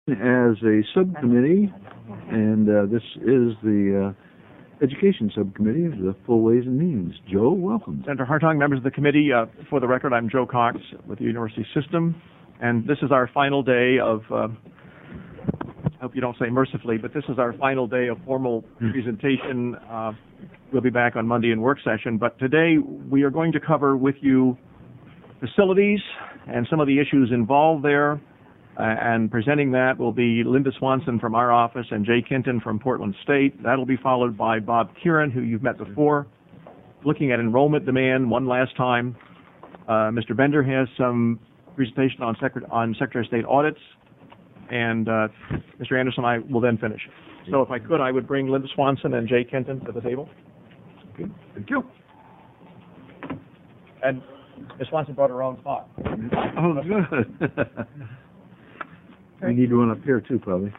as a subcommittee, and this is the Education Subcommittee of the Full Ways and Means. Joe, welcome. Senator Hartung, members of the committee, for the record, I'm Joe Cox with the University System, and this is our final day of, I hope you don't say mercifully, but this is our final day of formal presentation. We'll be back on Monday in work session, but today we are going to cover with you facilities and some of the issues involved there. And presenting that will be Linda Swanson from our office and Jay Kenton from Portland State. That'll be followed by Bob Kieran, who you've met before, looking at enrollment demand one last time. Mr. Bender has some presentation on Secretary of State audits, and Mr. Anderson and I will then finish. So if I could, I would bring Linda Swanson and Jay Kenton to the table. Okay, thank you. And Ms. Swanson brought her own spot. Oh, good. We need one up here, too, probably.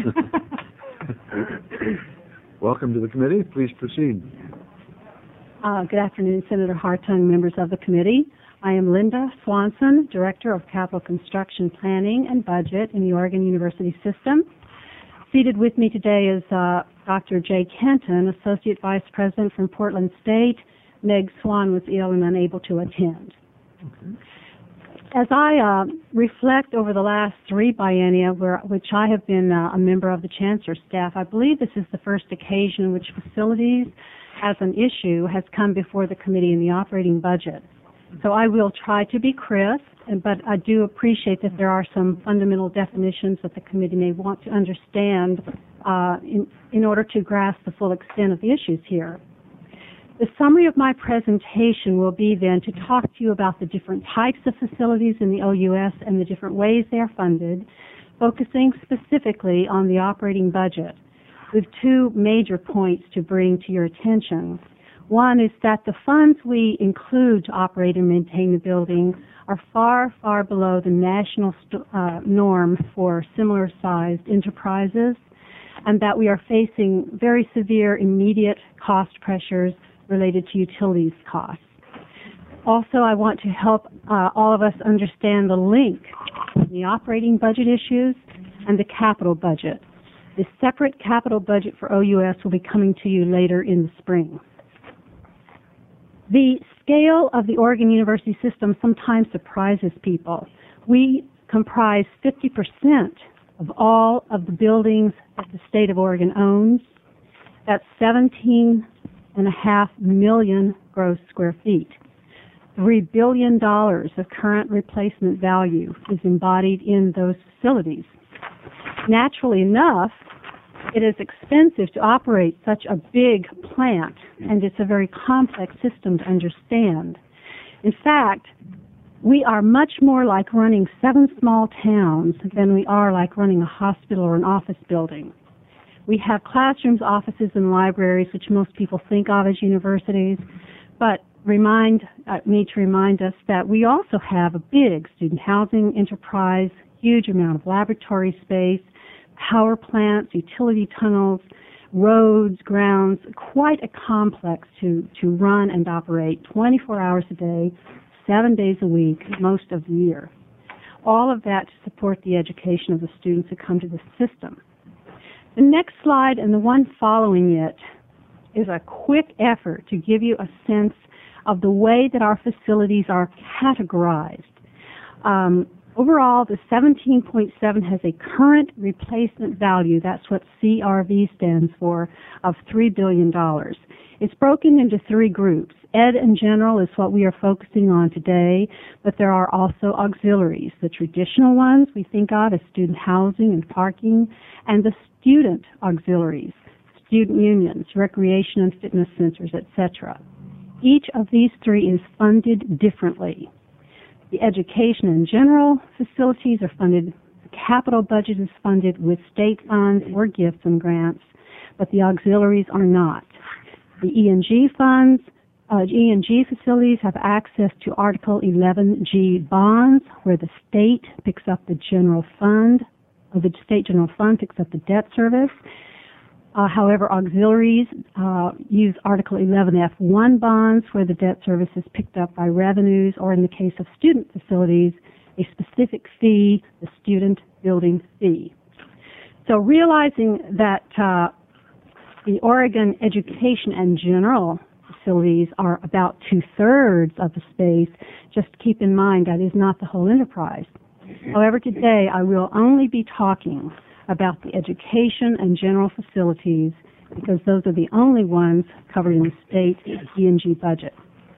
Welcome to the committee. Please proceed. Good afternoon, Senator Hartung, members of the committee. I am Linda Swanson, Director of Capital Construction Planning and Budget in the Oregon University System. Seated with me today is Dr. Jay Kenton, Associate Vice President from Portland State. Meg Swan was ill and unable to attend. Okay. As I reflect over the last 3 biennia, which I have been a member of the Chancellor's staff, I believe this is the first occasion in which facilities as an issue has come before the committee in the operating budget. So I will try to be crisp, but I do appreciate that there are some fundamental definitions that the committee may want to understand in order to grasp the full extent of the issues here. The summary of my presentation will be then to talk to you about the different types of facilities in the OUS and the different ways they are funded, focusing specifically on the operating budget, with 2 major points to bring to your attention. One is that the funds we include to operate and maintain the building are far, far below the national norm for similar-sized enterprises, and that we are facing very severe immediate cost pressures related to utilities costs. Also, I want to help all of us understand the link between the operating budget issues and the capital budget. The separate capital budget for OUS will be coming to you later in the spring. The scale of the Oregon University System sometimes surprises people. We comprise 50% of all of the buildings that the state of Oregon owns. That's 17.5 million gross square feet. $3 billion of current replacement value is embodied in those facilities. Naturally enough, it is expensive to operate such a big plant, and it's a very complex system to understand. In fact, we are much more like running 7 small towns than we are like running a hospital or an office building. We have classrooms, offices, and libraries, which most people think of as universities, but need to remind us that we also have a big student housing enterprise, huge amount of laboratory space, power plants, utility tunnels, roads, grounds, quite a complex to run and operate 24 hours a day, 7 days a week, most of the year. All of that to support the education of the students who come to the system. The next slide and the one following it is a quick effort to give you a sense of the way that our facilities are categorized. Overall, the 17.7 has a current replacement value, that's what CRV stands for, of $3 billion. It's broken into 3 groups. Ed and general is what we are focusing on today, but there are also auxiliaries. The traditional ones we think of as student housing and parking, and the student auxiliaries, student unions, recreation and fitness centers, etc. Each of these 3 is funded differently. The education and general facilities are funded, the capital budget is funded with state funds or gifts and grants, but the auxiliaries are not. The E&G funds, E&G facilities have access to Article 11G bonds, where the state picks up the general fund, or the state general fund picks up the debt service. However, auxiliaries use Article 11F1 bonds, where the debt service is picked up by revenues, or in the case of student facilities, a specific fee, the student building fee. So realizing that the Oregon education and general facilities are about 2/3 of the space, just keep in mind that is not the whole enterprise. However, today I will only be talking about the education and general facilities because those are the only ones covered in the state E&G budget.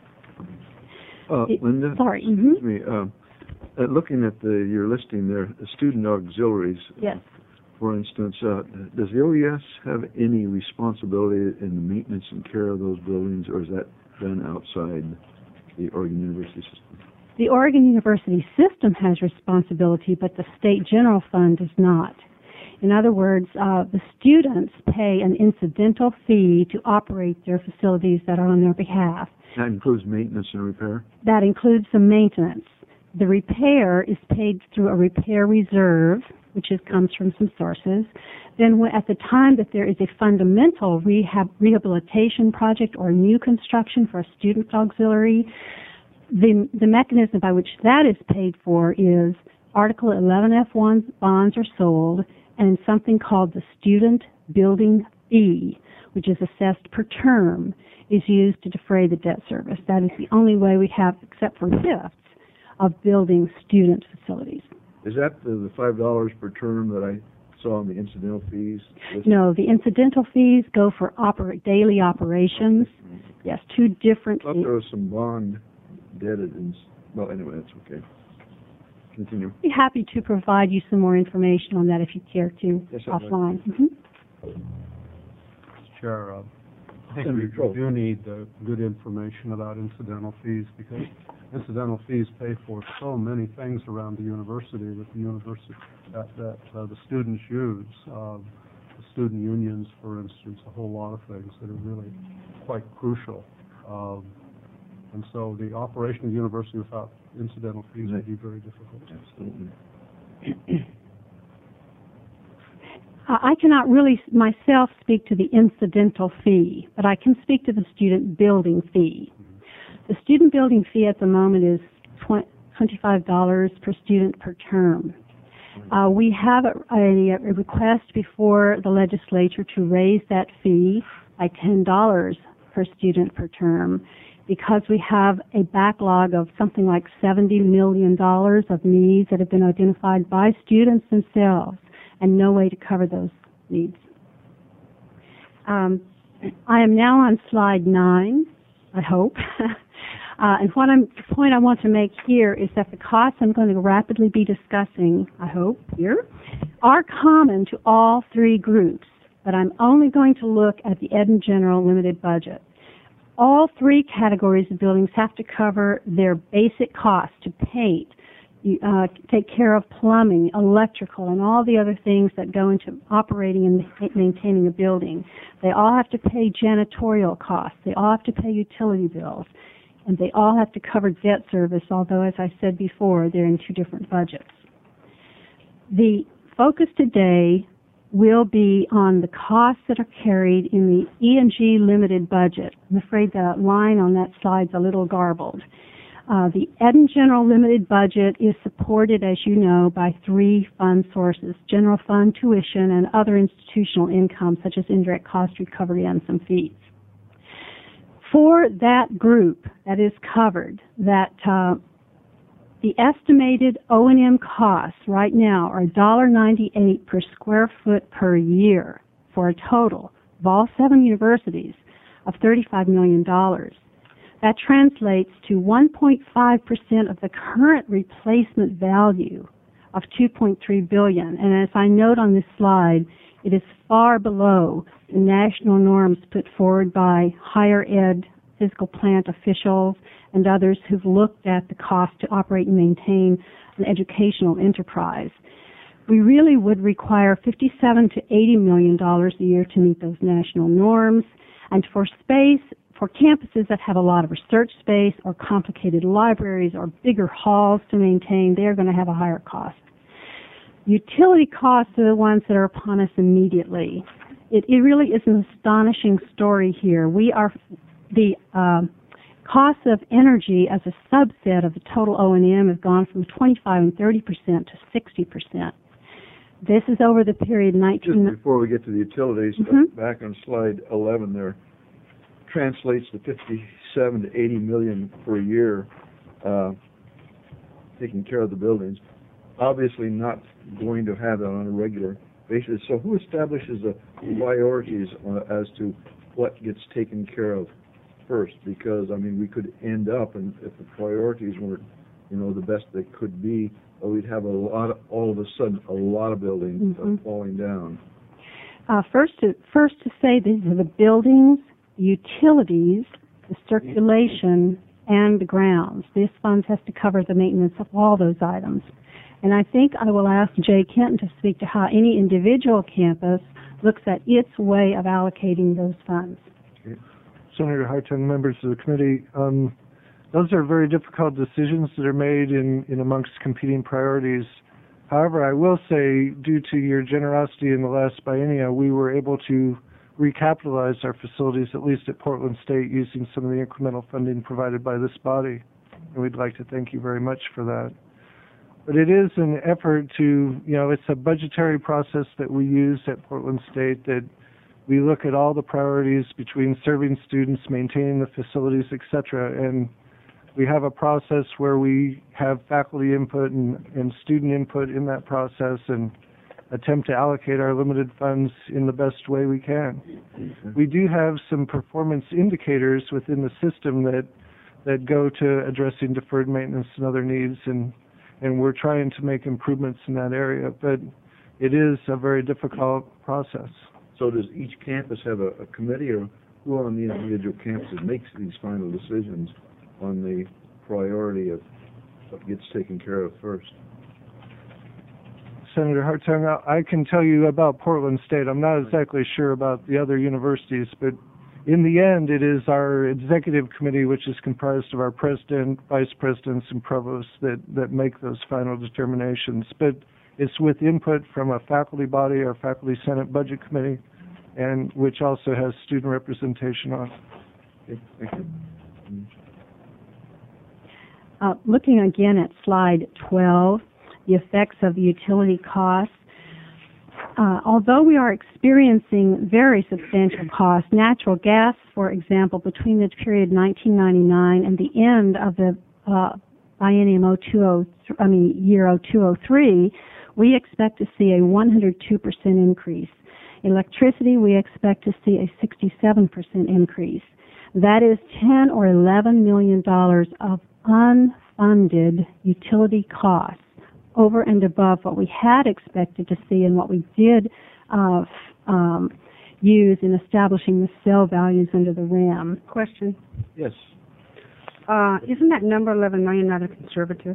Linda? Sorry. Excuse me. Looking at your listing there, the student auxiliaries, Yes. for instance, does the OES have any responsibility in the maintenance and care of those buildings, or is that done outside the Oregon University system? The Oregon University system has responsibility, but the state general fund does not. In other words, the students pay an incidental fee to operate their facilities that are on their behalf. That includes maintenance and repair? That includes the maintenance. The repair is paid through a repair reserve, which comes from some sources. Then at the time that there is a fundamental rehabilitation project or new construction for a student auxiliary, the mechanism by which that is paid for is Article 11F1 bonds are sold, and something called the student building fee, which is assessed per term, is used to defray the debt service. That is the only way we have, except for gifts, of building student facilities. Is that the $5 per term that I saw in the incidental fees? No, the incidental fees go for daily operations. Yes, two different I thought there was some bond debted. Well, anyway, that's okay. Continue. I'd be happy to provide you some more information on that if you care to, Yes, I'd like offline. to. Chair, I think Senator we Troll. do need good information about incidental fees because incidental fees pay for so many things around the university that the students use. The student unions, for instance, a whole lot of things that are really quite crucial. And so the operation of the university without incidental fees would be very difficult. Absolutely. I cannot really myself speak to the incidental fee, but I can speak to the student building fee. The student building fee at the moment is $25 per student per term. We have a request before the legislature to raise that fee by $10 per student per term because we have a backlog of something like $70 million of needs that have been identified by students themselves and no way to cover those needs. I am now on slide 9, I hope. And the point I want to make here is that the costs I'm going to rapidly be discussing, I hope, here, are common to all three groups, but I'm only going to look at the Ed and General limited budget. All three categories of buildings have to cover their basic costs to paint, take care of plumbing, electrical, and all the other things that go into operating and maintaining a building. They all have to pay janitorial costs. They all have to pay utility bills. And they all have to cover debt service, although, as I said before, they're in two different budgets. The focus today will be on the costs that are carried in the E&G limited budget. I'm afraid the line on that slide's a little garbled. The Ed and General limited budget is supported, as you know, by three fund sources: general fund, tuition, and other institutional income, such as indirect cost recovery and some fees. For that group that is covered, that the estimated O&M costs right now are $1.98 per square foot per year for a total of all 7 universities of $35 million. That translates to 1.5% of the current replacement value of $2.3 billion. And as I note on this slide, it is far below the national norms put forward by higher ed physical plant officials and others who've looked at the cost to operate and maintain an educational enterprise. We really would require $57 to $80 million a year to meet those national norms. And for space, for campuses that have a lot of research space or complicated libraries or bigger halls to maintain, they're going to have a higher cost. Utility costs are the ones that are upon us immediately. It really is an astonishing story here. The cost of energy as a subset of the total O&M has gone from 25% and 30% to 60%. This is over the period Just before we get to the utilities, back on slide 11 there, translates to 57 to 80 million per year, taking care of the buildings. Obviously not going to have that on a regular basis. So who establishes the priorities as to what gets taken care of first? Because, I mean, we could end up, and if the priorities weren't, the best they could be, we'd have all of a sudden, a lot of buildings falling down. First to say these are the buildings, utilities, the circulation, and the grounds. This fund has to cover the maintenance of all those items. And I think I will ask Jay Kenton to speak to how any individual campus looks at its way of allocating those funds. Senator Hartung, members of the committee, those are very difficult decisions that are made in amongst competing priorities. However, I will say, due to your generosity in the last biennium, we were able to recapitalize our facilities, at least at Portland State, using some of the incremental funding provided by this body. And we'd like to thank you very much for that. But it is an effort to, it's a budgetary process that we use at Portland State, that we look at all the priorities between serving students, maintaining the facilities, etc. And we have a process where we have faculty input and student input in that process and attempt to allocate our limited funds in the best way we can. We do have some performance indicators within the system that go to addressing deferred maintenance and other needs, and we're trying to make improvements in that area, but it is a very difficult process. So does each campus have a committee, or who on the individual campuses makes these final decisions on the priority of what gets taken care of first? Senator Hartung, I can tell you about Portland State. I'm not exactly sure about the other universities, but in the end, it is our executive committee, which is comprised of our president, vice presidents, and provosts that make those final determinations. But it's with input from a faculty body, our faculty senate budget committee, and which also has student representation on. Okay, thank you. Looking again at slide 12, the effects of utility costs. Although we are experiencing very substantial costs, natural gas, for example, between the period 1999 and the end of the biennium year 0203, we expect to see a 102% increase. Electricity, we expect to see a 67% increase. That is $10 or $11 million of unfunded utility costs over and above what we had expected to see and what we did use in establishing the cell values under the RAM. Question. Yes. Isn't that number 11 million rather conservative?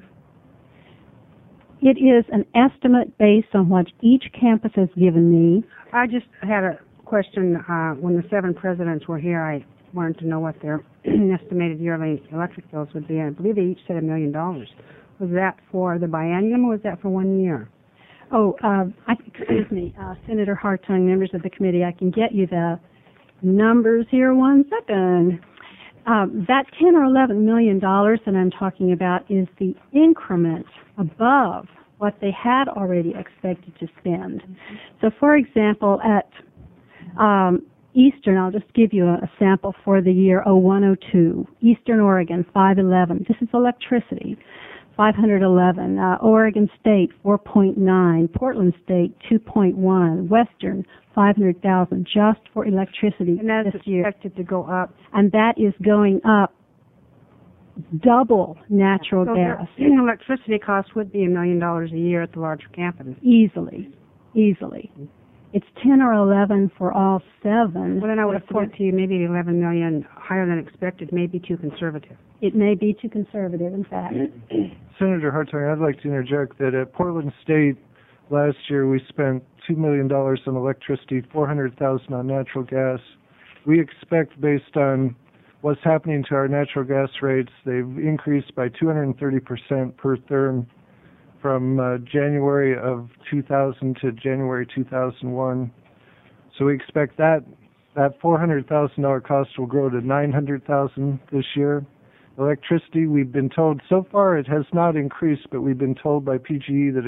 It is an estimate based on what each campus has given me. I just had a question. When the 7 presidents were here, I wanted to know what their estimated yearly electric bills would be. I believe they each said $1 million. Was that for the biennium or was that for 1 year? Excuse me, Senator Hartung, members of the committee, I can get you the numbers here 1 second. That $10 or $11 million that I'm talking about is the increment above what they had already expected to spend. So, for example, at Eastern, I'll just give you a sample for the year 0102. Eastern Oregon, 511. This is electricity. 511. Oregon State, 4.9. Portland State, 2.1. Western, 500,000 just for electricity and that's this year. Expected to go up. And that is going up double natural gas. Electricity costs would be $1 million a year at the larger campus. Easily. It's 10 or 11 for all 7. Well, then I would have thought to you maybe 11 million higher than expected, maybe too conservative. It may be too conservative, in fact. Senator Hartung, I'd like to interject that at Portland State last year we spent $2 million on electricity, $400,000 on natural gas. We expect, based on what's happening to our natural gas rates, they've increased by 230% per therm from January of 2000 to January 2001. So we expect that $400,000 cost will grow to $900,000 this year. Electricity, we've been told, so far it has not increased, but we've been told by PGE that it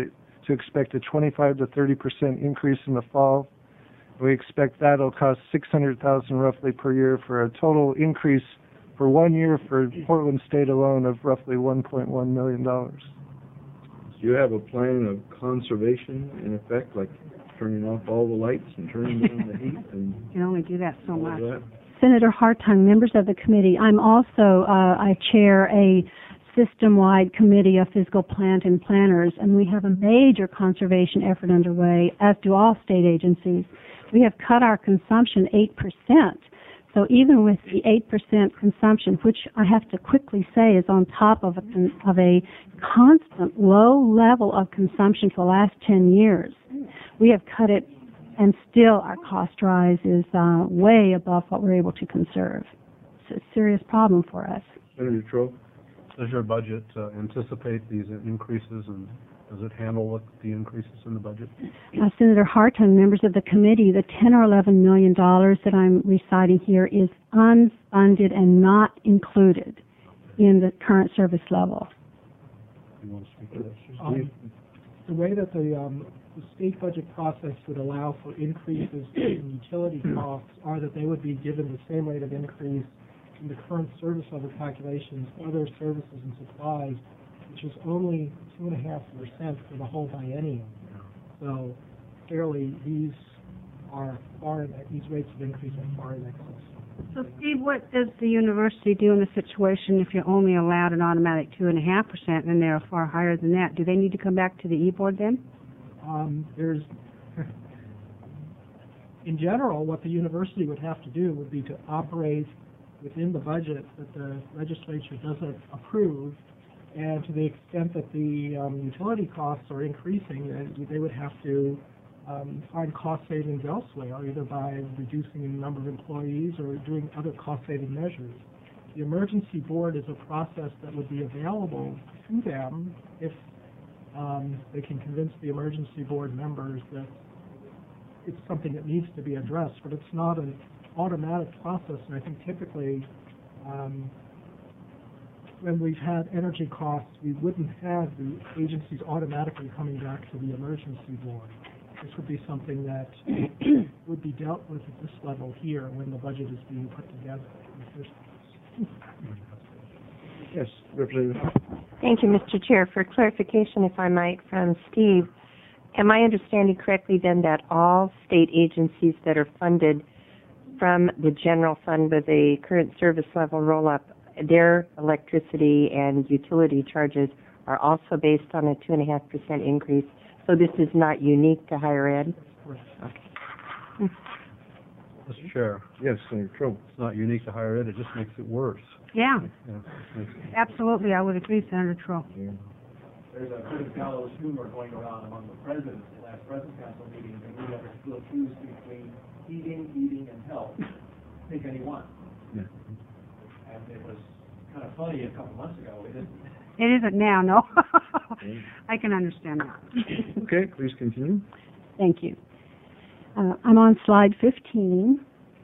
to expect a 25 to 30% increase in the fall. We expect that'll cost $600,000 roughly per year for a total increase for 1 year for Portland State alone of roughly $1.1 million. Do you have a plan of conservation in effect, like turning off all the lights and turning down the heat and You can only do that so all much. that? Senator Hartung, members of the committee, I'm also, I chair a system-wide committee of physical plant and planners, and we have a major conservation effort underway, as do all state agencies. We have cut our consumption 8%. So even with the 8% consumption, which I have to quickly say is on top of a constant low level of consumption for the last 10 years, we have cut it, and still our cost rise is way above what we're able to conserve. It's a serious problem for us. Senator Troe? Does your budget anticipate these increases, and does it handle the increases in the budget? Senator Hartung, members of the committee, the $10 or $11 million that I'm reciting here is unfunded and not included in the current service level. You want to speak to that? The way that the state budget process would allow for increases in utility costs are that they would be given the same rate of increase in the current service level calculations, other services and supplies, which is only 2.5% for the whole biennium. So clearly, these rates of increase are far in excess. So, Steve, what does the university do in the situation if you're only allowed an automatic 2.5% and they're far higher than that? Do they need to come back to the E-board then? In general, what the university would have to do would be to operate within the budget that the legislature doesn't approve, and to the extent that the utility costs are increasing, they would have to find cost savings elsewhere, either by reducing the number of employees or doing other cost saving measures. The emergency board is a process that would be available to them if they can convince the emergency board members that it's something that needs to be addressed, but it's not an automatic process, and I think typically when we've had energy costs, we wouldn't have the agencies automatically coming back to the emergency board. This would be something that would be dealt with at this level here when the budget is being put together in the first place. Yes, Representative. Thank you, Mr. Chair. For clarification, if I might, from Steve, am I understanding correctly then that all state agencies that are funded from the general fund with a current service level roll-up, their electricity and utility charges are also based on a 2.5% increase? So this is not unique to higher ed? Okay. Mr. Chair, Yes, Senator Troe. it's not unique to higher ed, it just makes it worse. Yeah, Yeah, it makes it- absolutely. I would agree, Senator Troe. There's a bit of gallows humor going around among the presidents at the last president council meeting, and we have to choose between heating, eating, and health. Pick any one. Yeah. And it was kind of funny a couple months ago. It isn't now, no. I can understand that. Okay, please continue. Thank you. I'm on slide 15.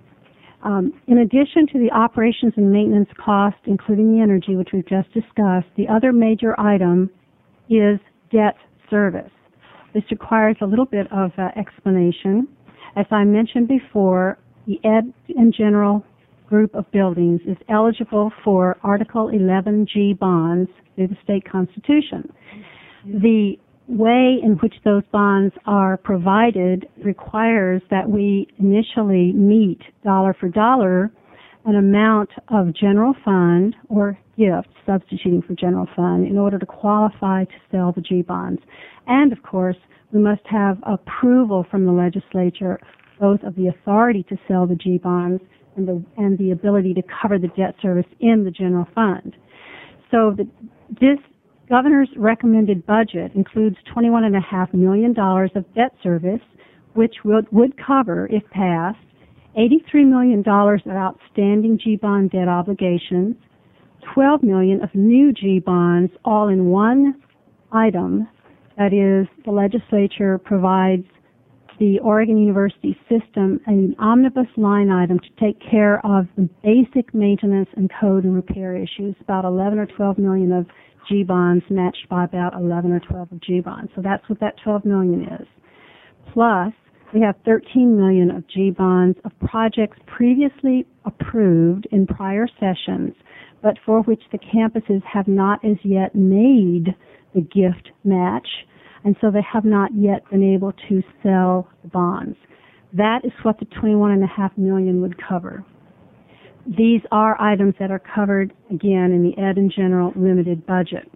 In addition to the operations and maintenance cost, including the energy, which we've just discussed, the other major item is debt service. This requires a little bit of explanation. As I mentioned before, the Ed in General group of buildings is eligible for Article 11G bonds through the state constitution. The way in which those bonds are provided requires that we initially meet dollar for dollar an amount of general fund or gift, substituting for general fund, in order to qualify to sell the G bonds. And of course, we must have approval from the legislature both of the authority to sell the G bonds and the ability to cover the debt service in the general fund. So this governor's recommended budget includes $21.5 million of debt service, which would cover, if passed, $83 million of outstanding G-bond debt obligations, $12 million of new G-bonds, all in one item. That is, the legislature provides the Oregon University system an omnibus line item to take care of the basic maintenance and code and repair issues, about 11 or 12 million of G bonds matched by about 11 or 12 of G bonds. So that's what that 12 million is. Plus, we have 13 million of G bonds of projects previously approved in prior sessions, but for which the campuses have not as yet made the gift match, and so they have not yet been able to sell the bonds. That is what the 21.5 million would cover. These are items that are covered, again, in the Ed and General limited budget.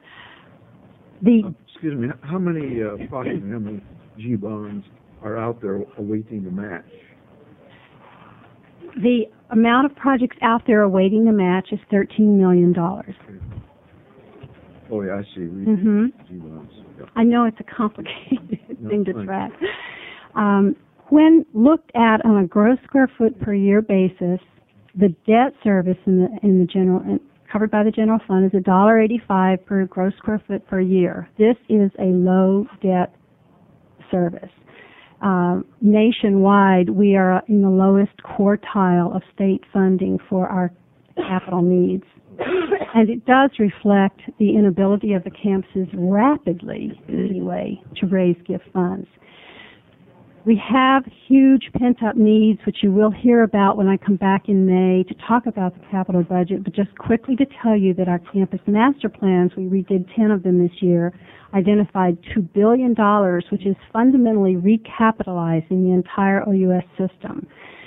Excuse me, approximately how many G bonds are out there awaiting the match? The amount of projects out there awaiting the match is $13 million. Oh, yeah, I see. Mm-hmm. G bonds. Yeah. I know it's a complicated thing to track. When looked at on a gross square foot per year basis, the debt service in the general covered by the general fund is $1.85 per gross square foot per year. This is a low debt service. Nationwide, we are in the lowest quartile of state funding for our capital needs. And it does reflect the inability of the campuses rapidly, anyway, to raise gift funds. We have huge pent-up needs, which you will hear about when I come back in May to talk about the capital budget, but just quickly to tell you that our campus master plans, we redid 10 of them this year, identified $2 billion, which is fundamentally recapitalizing the entire OUS system.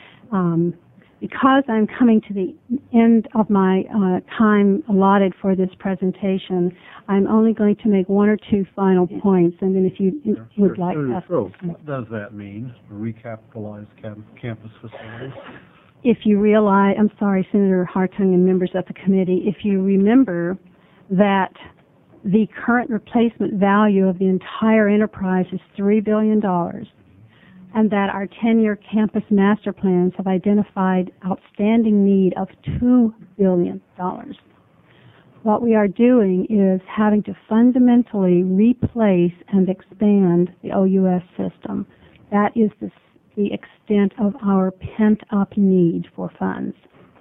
Because I'm coming to the end of my time allotted for this presentation, I'm only going to make one or two final points, and then if you would like to... What does that mean, recapitalize campus facilities? If you realize, I'm sorry, Senator Hartung and members of the committee, if you remember that the current replacement value of the entire enterprise is $3 billion, and that our 10-year campus master plans have identified outstanding need of $2 billion. What we are doing is having to fundamentally replace and expand the OUS system. That is the extent of our pent-up need for funds.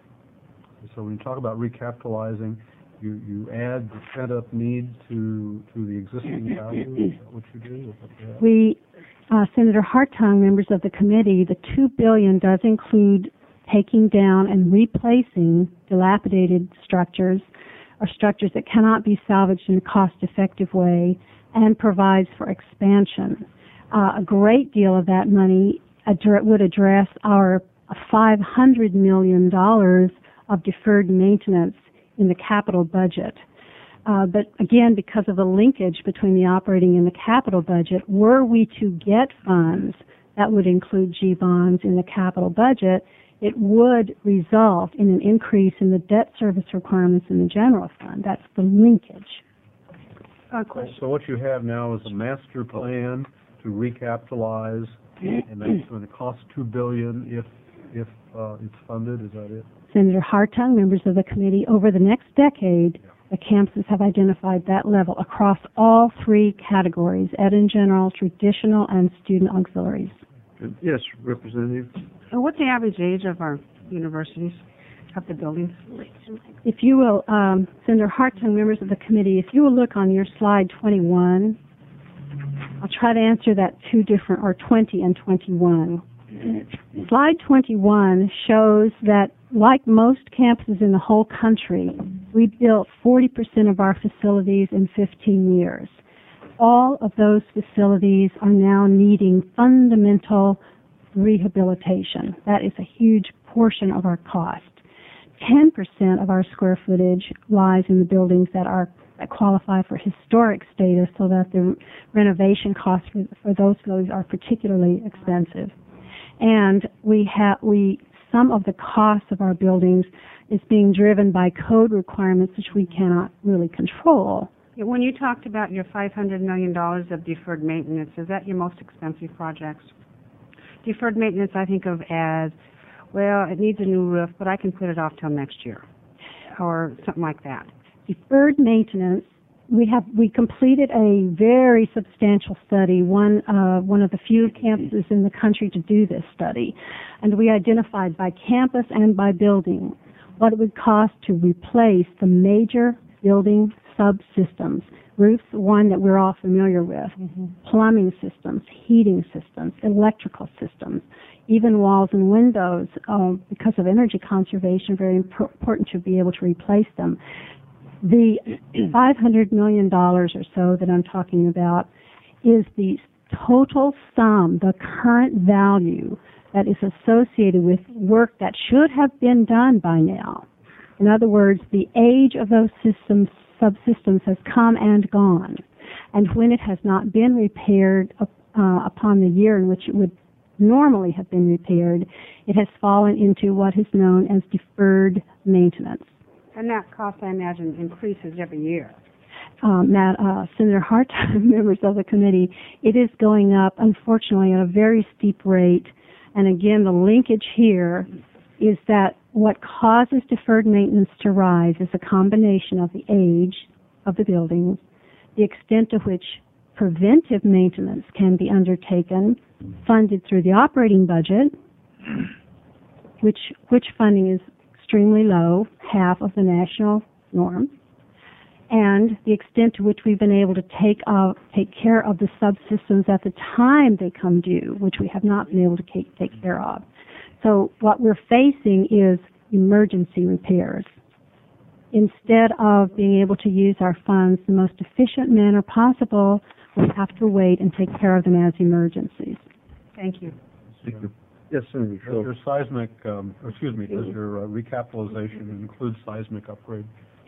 So when you talk about recapitalizing, you add the pent-up need to the existing value? Is that what you do? Senator Hartung, members of the committee, the $2 billion does include taking down and replacing dilapidated structures or structures that cannot be salvaged in a cost-effective way, and provides for expansion. A great deal of that money would address our $500 million of deferred maintenance in the capital budget. But again, because of the linkage between the operating and the capital budget, were we to get funds that would include G bonds in the capital budget, it would result in an increase in the debt service requirements in the general fund. That's the linkage. So what you have now is a master plan to recapitalize, and that's going to cost $2 billion if it's funded. Is that it? Senator Hartung, members of the committee, over the next decade, the campuses have identified that level across all three categories: Ed and General, traditional, and student auxiliaries. Yes, Representative. What's the average age of our universities, of the buildings? If you will, Senator Hartung, members of the committee, if you will look on your slide 21, I'll try to answer that 20 and 21. Slide 21 shows that, like most campuses in the whole country, we built 40% of our facilities in 15 years. All of those facilities are now needing fundamental rehabilitation. That is a huge portion of our cost. 10% of our square footage lies in the buildings that qualify for historic status, so that the renovation costs for those buildings are particularly expensive. And some of the costs of our buildings is being driven by code requirements which we cannot really control. When you talked about your $500 million of deferred maintenance, is that your most expensive projects? Deferred maintenance I think of as, well, it needs a new roof, but I can put it off till next year, or something like that. Deferred maintenance we completed a very substantial study, one of the few campuses in the country to do this study, and we identified by campus and by building what it would cost to replace the major building subsystems. Roofs, one that we're all familiar with, plumbing systems, heating systems, electrical systems, even walls and windows, because of energy conservation, very important to be able to replace them. The $500 million or so that I'm talking about is the total sum, the current value that is associated with work that should have been done by now. In other words, the age of those subsystems has come and gone. And when it has not been repaired upon the year in which it would normally have been repaired, it has fallen into what is known as deferred maintenance. And that cost, I imagine, increases every year. Senator Hart, members of the committee, it is going up, unfortunately, at a very steep rate. And again, the linkage here is that what causes deferred maintenance to rise is a combination of the age of the buildings, the extent to which preventive maintenance can be undertaken, funded through the operating budget, which funding is extremely low, half of the national norm, and the extent to which we've been able to take care of the subsystems at the time they come due, which we have not been able to take care of. So what we're facing is emergency repairs. Instead of being able to use our funds the most efficient manner possible, we have to wait and take care of them as emergencies. Thank you. Thank you. Yes, Senator. Does your seismic, does your recapitalization include seismic upgrade?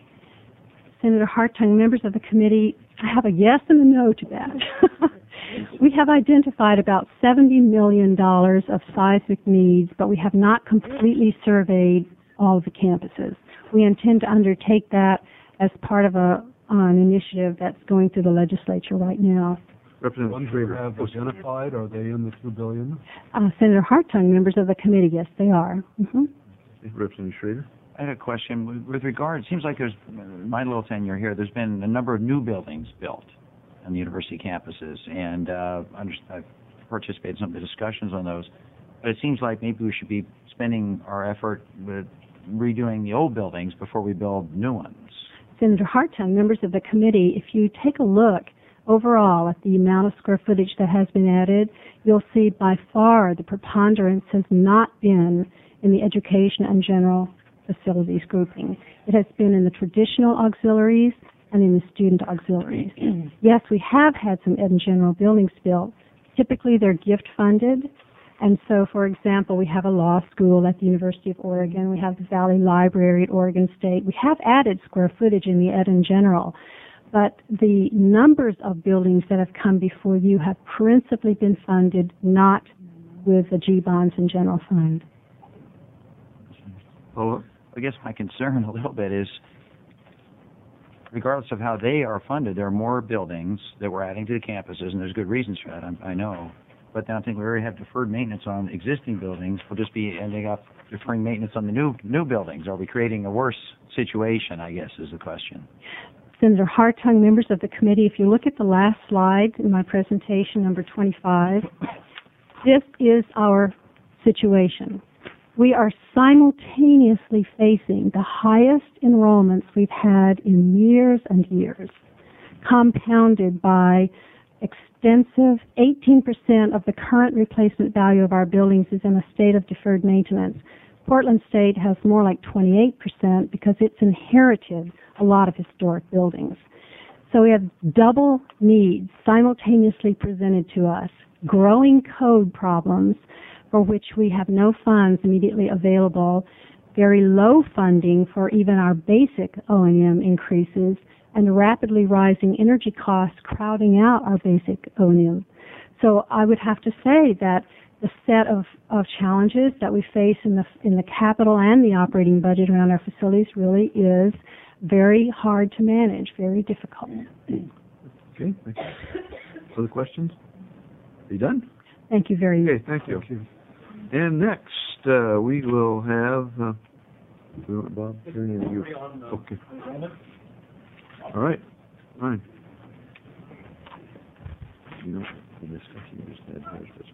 Senator Hartung, members of the committee, I have a yes and a no to that. We have identified about $70 million of seismic needs, but we have not completely surveyed all of the campuses. We intend to undertake that as part of an initiative that's going through the legislature right now. Representative Ones Schrader. you have identified, are they in the $2 billion? Senator Hartung, members of the committee, yes, they are. Representative Schrader. I had a question with regard. It seems like there's my little tenure here. There's been a number of new buildings built on the university campuses, and I've participated in some of the discussions on those. But it seems like maybe we should be spending our effort with redoing the old buildings before we build new ones. Senator Hartung, members of the committee, if you take a look overall at the amount of square footage that has been added, you'll see by far the preponderance has not been in the education and general facilities grouping. It has been in the traditional auxiliaries and in the student auxiliaries. Yes, we have had some ed and general buildings built. Typically, they're gift funded. And so, for example, we have a law school at the University of Oregon. We have the Valley Library at Oregon State. We have added square footage in the ed and general. But the numbers of buildings that have come before you have principally been funded not with the G-bonds and general fund. Well, I guess my concern a little bit is, regardless of how they are funded, there are more buildings that we're adding to the campuses, and there's good reasons for that, I know. But then I think we already have deferred maintenance on existing buildings. We'll just be ending up deferring maintenance on the new buildings. Are we creating a worse situation, I guess, is the question. Senator Hartung, members of the committee, if you look at the last slide in my presentation, number 25, this is our situation. We are simultaneously facing the highest enrollments we've had in years and years, compounded by extensive 18% of the current replacement value of our buildings is in a state of deferred maintenance. Portland State has more like 28% because it's inherited a lot of historic buildings. So we have double needs simultaneously presented to us, growing code problems for which we have no funds immediately available, very low funding for even our basic O&M increases, and rapidly rising energy costs crowding out our basic O&M. So I would have to say that the set of challenges that we face in the capital and the operating budget around our facilities really is very hard to manage, very difficult. Okay, thank you. Other questions? Are you done? Thank you very much. Okay, thank you. And next, we will have, Bob, turn in you. Okay. All right. Fine. You know, the discussion you just had has this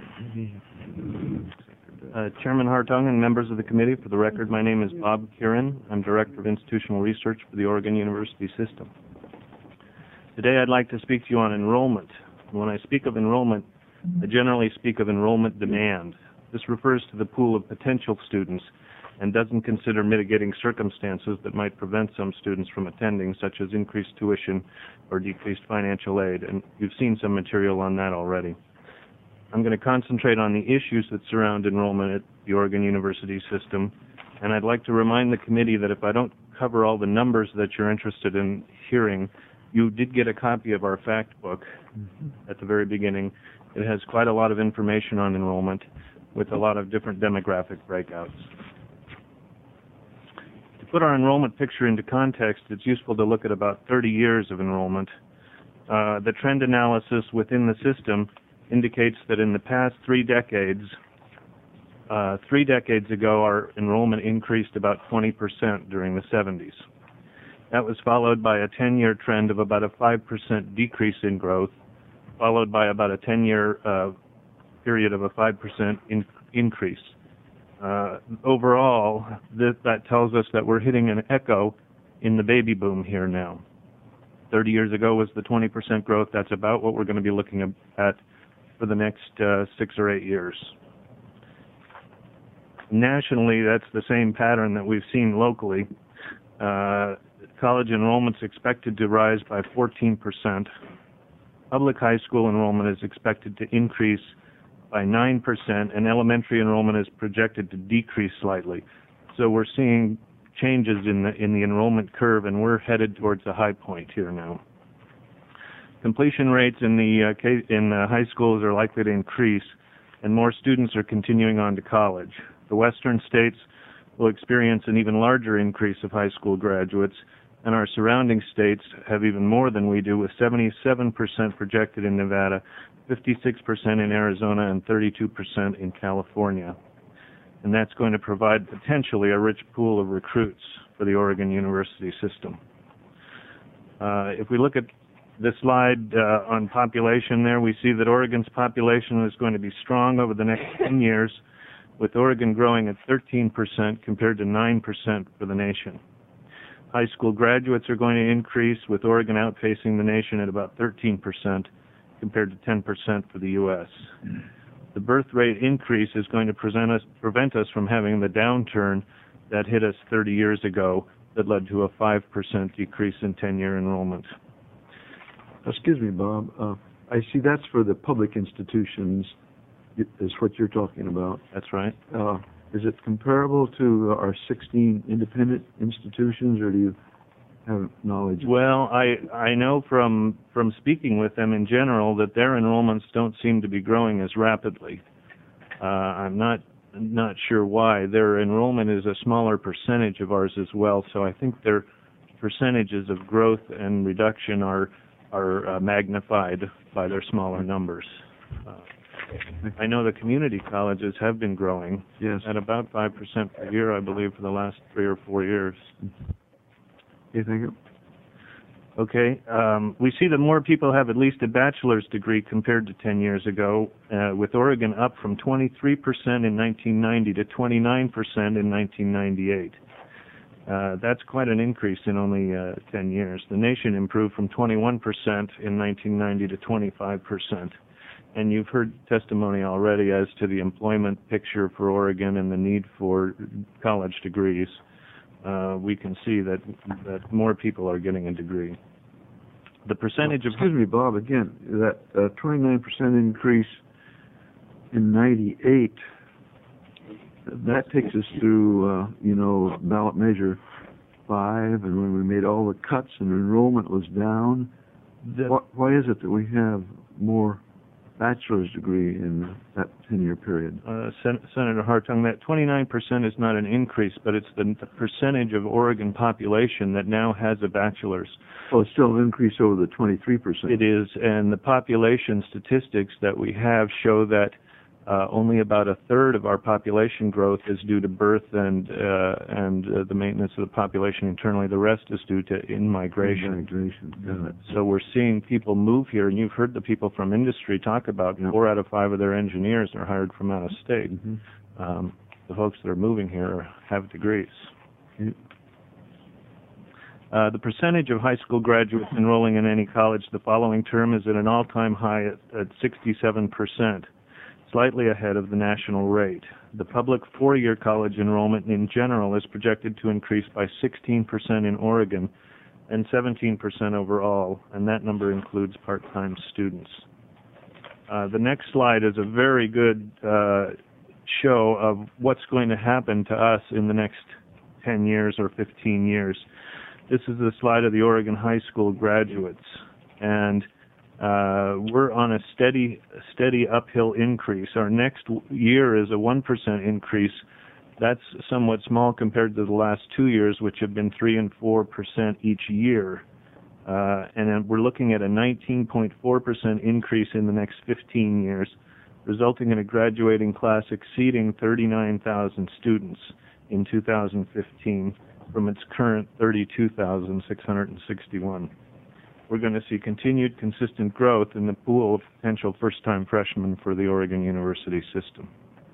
Chairman Hartung and members of the committee, for the record, my name is Bob Kieran. I'm Director of Institutional Research for the Oregon University System. Today I'd like to speak to you on enrollment. When I speak of enrollment, I generally speak of enrollment demand. This refers to the pool of potential students and doesn't consider mitigating circumstances that might prevent some students from attending, such as increased tuition or decreased financial aid, and you've seen some material on that already. I'm going to concentrate on the issues that surround enrollment at the Oregon University System, and I'd like to remind the committee that if I don't cover all the numbers that you're interested in hearing, you did get a copy of our fact book at the very beginning. It has quite a lot of information on enrollment with a lot of different demographic breakouts. To put our enrollment picture into context, it's useful to look at about 30 years of enrollment. The trend analysis within the system indicates that in the past 3 decades ago, our enrollment increased about 20% during the 70s. That was followed by a 10-year trend of about a 5% decrease in growth, followed by about a 10-year period of a 5% increase. Overall, that tells us that we're hitting an echo in the baby boom here now. 30 years ago was the 20% growth. That's about what we're going to be looking at for the next 6 or 8 years. Nationally, that's the same pattern that we've seen locally. College enrollment's expected to rise by 14%. Public high school enrollment is expected to increase by 9%, and elementary enrollment is projected to decrease slightly. So we're seeing changes in the enrollment curve, and we're headed towards a high point here now. Completion rates in the high schools are likely to increase, and more students are continuing on to college. The western states will experience an even larger increase of high school graduates, and our surrounding states have even more than we do, with 77% projected in Nevada, 56% in Arizona, and 32% in California. And that's going to provide potentially a rich pool of recruits for the Oregon University System. If we look at the slide on population there, we see that Oregon's population is going to be strong over the next 10 years, with Oregon growing at 13% compared to 9% for the nation. High school graduates are going to increase, with Oregon outpacing the nation at about 13% compared to 10% for the U.S. The birth rate increase is going to prevent us from having the downturn that hit us 30 years ago that led to a 5% decrease in 10-year enrollment. Excuse me, Bob. I see that's for the public institutions, is what you're talking about. That's right. Is it comparable to our 16 independent institutions, or do you have knowledge? Well, I know from speaking with them in general that their enrollments don't seem to be growing as rapidly. I'm not sure why. Their enrollment is a smaller percentage of ours as well, so I think their percentages of growth and reduction are magnified by their smaller numbers. I know the community colleges have been growing at about 5% per year, I believe, for the last 3 or 4 years. Okay, thank you. Okay, we see that more people have at least a bachelor's degree compared to 10 years ago, with Oregon up from 23% in 1990 to 29% in 1998. That's quite an increase in only 10 years. The nation improved from 21% in 1990 to 25%. And you've heard testimony already as to the employment picture for Oregon and the need for college degrees. We can see that more people are getting a degree. The percentage of... Excuse me, Bob, again, that 29% increase in 98, that takes us through, ballot measure 5, and when we made all the cuts and enrollment was down. Why is it that we have more bachelor's degree in that 10-year period? Senator Hartung, that 29% is not an increase, but it's the percentage of Oregon population that now has a bachelor's. Oh, it's still an increase over the 23%. It is, and the population statistics that we have show that Only about a third of our population growth is due to birth and the maintenance of the population internally. The rest is due to in-migration. Got it. So we're seeing people move here, and you've heard the people from industry talk about 4 out of 5 of their engineers are hired from out of state. The folks that are moving here have degrees. The percentage of high school graduates enrolling in any college the following term is at an all-time high at 67%. Slightly ahead of the national rate. The public 4-year college enrollment in general is projected to increase by 16% in Oregon and 17% overall, and that number includes part-time students. The next slide is a very good show of what's going to happen to us in the next 10 years or 15 years. This is the slide of the Oregon high school graduates, and we're on a steady uphill increase. Our next year is a 1% increase. That's somewhat small compared to the last 2 years, which have been 3% and 4% each year. And then we're looking at a 19.4% increase in the next 15 years, resulting in a graduating class exceeding 39,000 students in 2015 from its current 32,661. We're going to see continued consistent growth in the pool of potential first-time freshmen for the Oregon University system.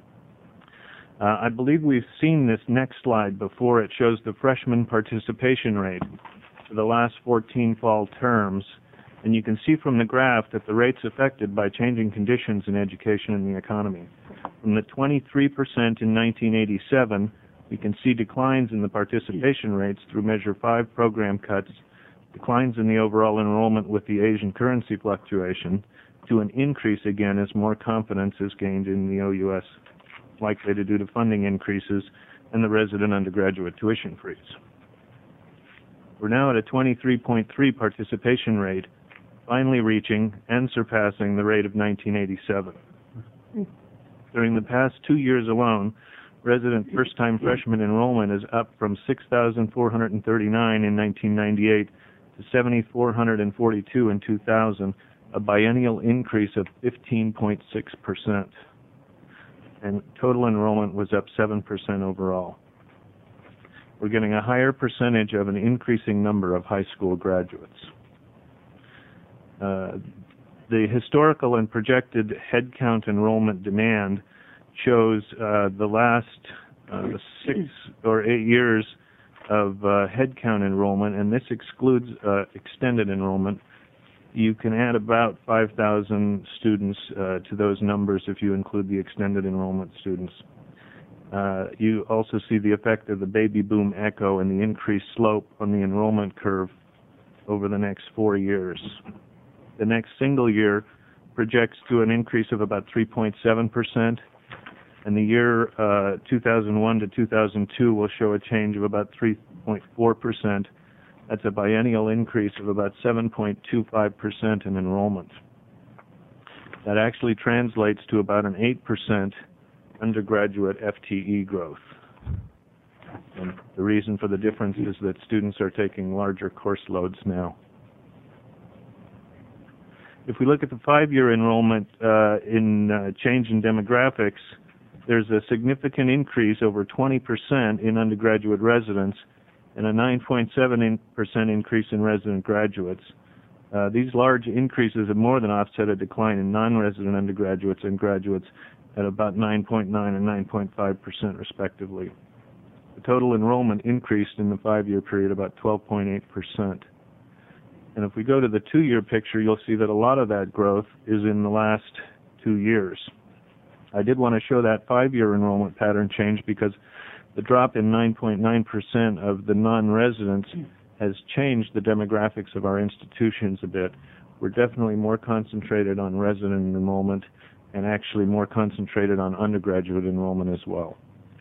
I believe we've seen this next slide before. It shows the freshman participation rate for the last 14 fall terms, and you can see from the graph that the rate's affected by changing conditions in education and the economy. From the 23% in 1987, we can see declines in the participation rates through Measure 5 program cuts, declines in the overall enrollment with the Asian currency fluctuation, to an increase again as more confidence is gained in the OUS, likely to due to funding increases and the resident undergraduate tuition freeze. We're now at a 23.3 participation rate, finally reaching and surpassing the rate of 1987. During the past 2 years alone, resident first-time freshman enrollment is up from 6,439 in 1998 to 7,442 in 2000, a biennial increase of 15.6%. And total enrollment was up 7% overall. We're getting a higher percentage of an increasing number of high school graduates. The historical and projected headcount enrollment demand shows the last 6 or 8 years of headcount enrollment, and this excludes extended enrollment. You can add about 5,000 students to those numbers if you include the extended enrollment students. You also see the effect of the baby boom echo and the increased slope on the enrollment curve over the next 4 years. The next single year projects to an increase of about 3.7%, and the year 2001 to 2002 will show a change of about 3.4%. That's a biennial increase of about 7.25% in enrollment. That actually translates to about an 8% undergraduate FTE growth. And the reason for the difference is that students are taking larger course loads now. If we look at the 5-year enrollment in change in demographics, there's a significant increase, over 20% in undergraduate residents, and a 9.7% increase in resident graduates. These large increases have more than offset a decline in non-resident undergraduates and graduates at about 9.9 and 9.5% respectively. The total enrollment increased in the 5-year period about 12.8%. And if we go to the 2-year picture, you'll see that a lot of that growth is in the last 2 years. I did want to show that 5-year enrollment pattern change because the drop in 9.9% of the non-residents has changed the demographics of our institutions a bit. We're definitely more concentrated on resident enrollment and actually more concentrated on undergraduate enrollment as well.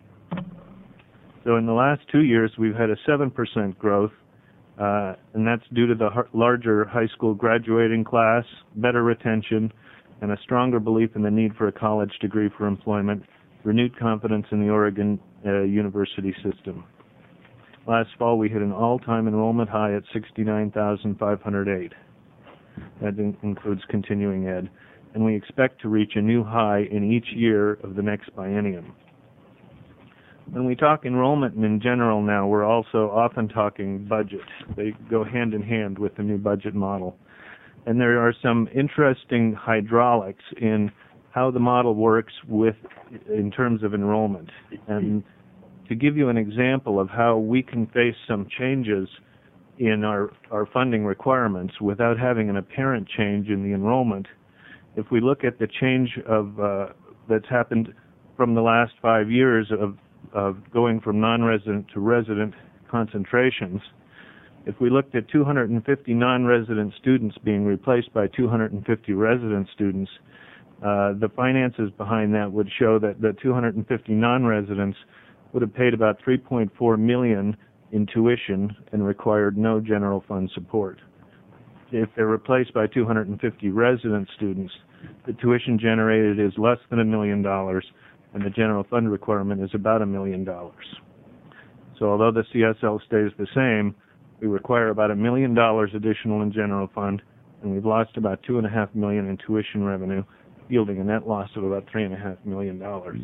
So in the last 2 years, we've had a 7% growth, and that's due to the larger high school graduating class, better retention, and a stronger belief in the need for a college degree for employment, renewed confidence in the Oregon University system. Last fall, we hit an all-time enrollment high at 69,508. That includes continuing ed. and we expect to reach a new high in each year of the next biennium. When we talk enrollment in general now, we're also often talking budget. They go hand in hand with the new budget model. And there are some interesting hydraulics in how the model works in terms of enrollment. And to give you an example of how we can face some changes in our funding requirements without having an apparent change in the enrollment, if we look at the change that's happened from the last 5 years of going from non-resident to resident concentrations, if we looked at 250 non-resident students being replaced by 250 resident students, the finances behind that would show that the 250 non-residents would have paid about $3.4 million in tuition and required no general fund support. If they're replaced by 250 resident students, the tuition generated is less than $1 million, and the general fund requirement is about $1 million. So although the CSL stays the same, we require about $1 million additional in general fund, and we've lost about $2.5 million in tuition revenue, yielding a net loss of about $3.5 million.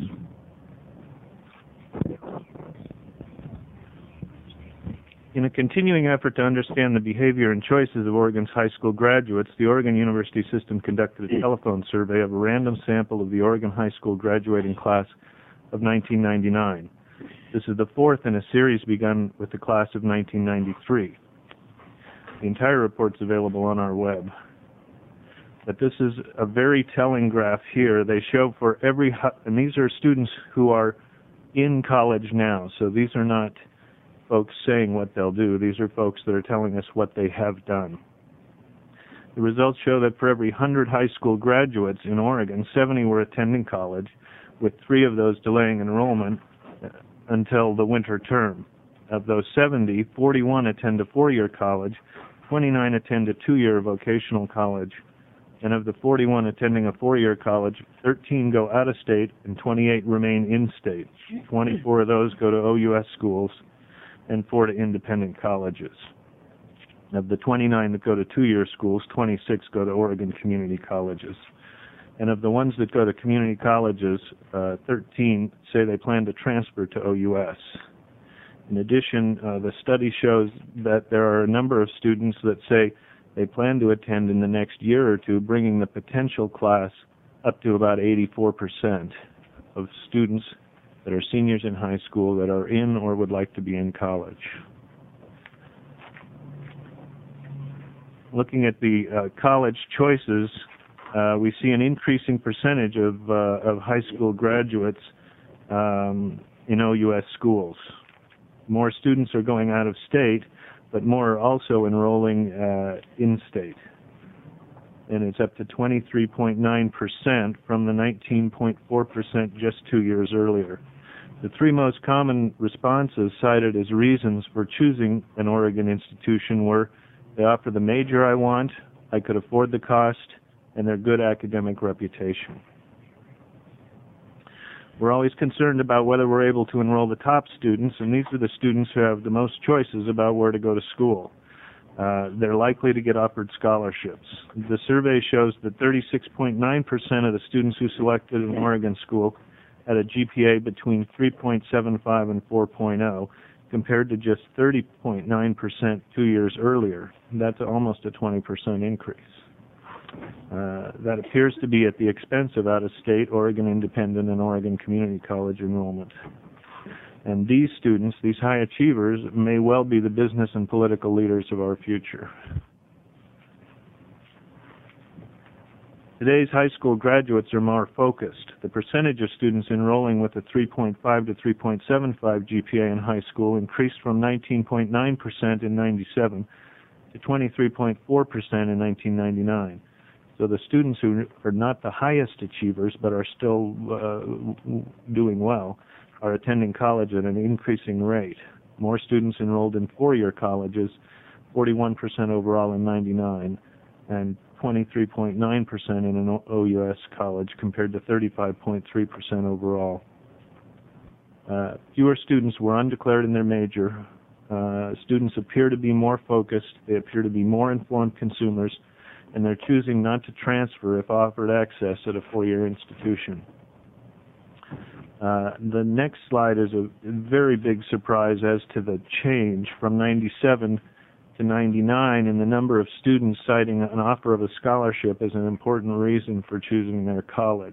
In a continuing effort to understand the behavior and choices of Oregon's high school graduates, the Oregon University System conducted a telephone survey of a random sample of the Oregon high school graduating class of 1999. This is the fourth in a series begun with the class of 1993. The entire report's available on our web. But this is a very telling graph here. They show for every, and these are students who are in college now, so these are not folks saying what they'll do. These are folks that are telling us what they have done. The results show that for every 100 high school graduates in Oregon, 70 were attending college, with 3 of those delaying enrollment until the winter term. Of those 70, 41 attend a 4-year college, 29 attend a 2-year vocational college, and of the 41 attending a 4-year college, 13 go out of state and 28 remain in state. 24 of those go to OUS schools and 4 to independent colleges. Of the 29 that go to 2-year schools, 26 go to Oregon community colleges. And of the ones that go to community colleges, 13 say they plan to transfer to OUS. In addition, the study shows that there are a number of students that say they plan to attend in the next year or two, bringing the potential class up to about 84% of students that are seniors in high school that are in or would like to be in college. Looking at the college choices, we see an increasing percentage of high school graduates in OUS schools. More students are going out of state, but more are also enrolling in-state. And it's up to 23.9% from the 19.4% just 2 years earlier. The 3 most common responses cited as reasons for choosing an Oregon institution were they offer the major I want, I could afford the cost, and their good academic reputation. We're always concerned about whether we're able to enroll the top students, and these are the students who have the most choices about where to go to school. They're likely to get offered scholarships. The survey shows that 36.9% of the students who selected an Oregon school had a GPA between 3.75 and 4.0, compared to just 30.9% 2 years earlier. That's almost a 20% increase. That appears to be at the expense of out-of-state, Oregon Independent, and Oregon Community College enrollment. And these students, these high achievers, may well be the business and political leaders of our future. Today's high school graduates are more focused. The percentage of students enrolling with a 3.5 to 3.75 GPA in high school increased from 19.9% in 97 to 23.4% in 1999. So the students who are not the highest achievers but are still doing well are attending college at an increasing rate. More students enrolled in 4-year colleges, 41% overall in 99, and 23.9% in an OUS college compared to 35.3% overall. Fewer students were undeclared in their major. Students appear to be more focused. They appear to be more informed consumers, and they're choosing not to transfer if offered access at a four-year institution. The next slide is a very big surprise as to the change from 97 to 99 in the number of students citing an offer of a scholarship as an important reason for choosing their college.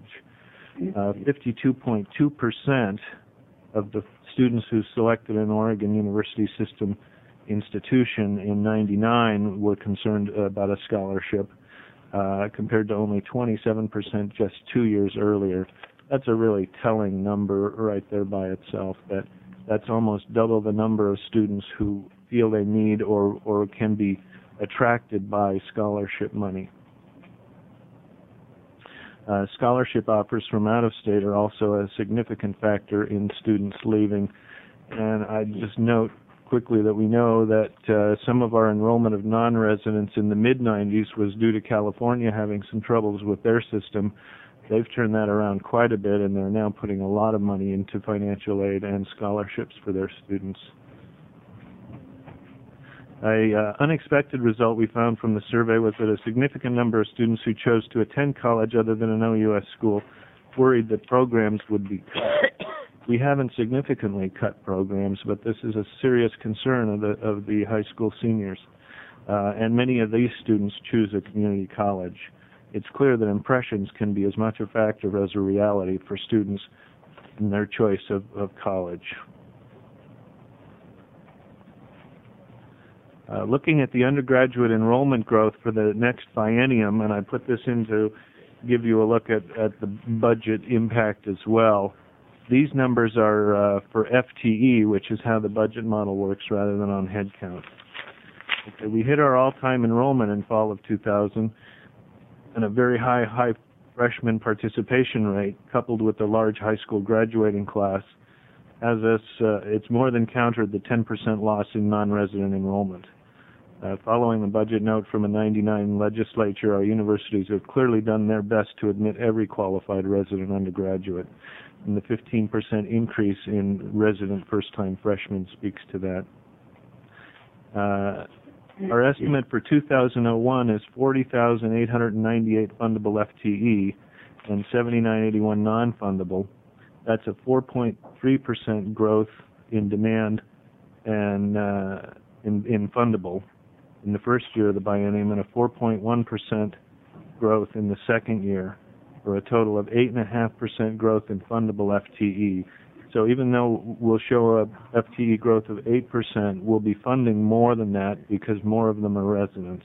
52.2% of the students who selected an Oregon University System institution in 99 were concerned about a scholarship, compared to only 27% just 2 years earlier. That's a really telling number right there by itself. That's almost double the number of students who feel they need or can be attracted by scholarship money. Scholarship offers from out of state are also a significant factor in students leaving. And I just note quickly that we know that some of our enrollment of non-residents in the mid-90s was due to California having some troubles with their system. They've turned that around quite a bit, and they're now putting a lot of money into financial aid and scholarships for their students. An unexpected result we found from the survey was that a significant number of students who chose to attend college other than an OUS school worried that programs would be cut. We haven't significantly cut programs, but this is a serious concern of the high school seniors. And many of these students choose a community college. It's clear that impressions can be as much a factor as a reality for students in their choice of college. Looking at the undergraduate enrollment growth for the next biennium, and I put this in to give you a look at the budget impact as well. These numbers are for FTE, which is how the budget model works rather than on head count. Okay, we hit our all-time enrollment in fall of 2000, and a very high freshman participation rate, coupled with the large high school graduating class, has us, it's more than countered the 10% loss in non-resident enrollment. Following the budget note from a 99 legislature, our universities have clearly done their best to admit every qualified resident undergraduate, and the 15% increase in resident first-time freshmen speaks to that. Our estimate for 2001 is 40,898 fundable FTE and 7,981 non-fundable. That's a 4.3% growth in demand and in fundable in the first year of the biennium, and a 4.1% growth in the second year, for a total of 8.5% growth in fundable FTE. So even though we'll show a FTE growth of 8%, we'll be funding more than that because more of them are residents.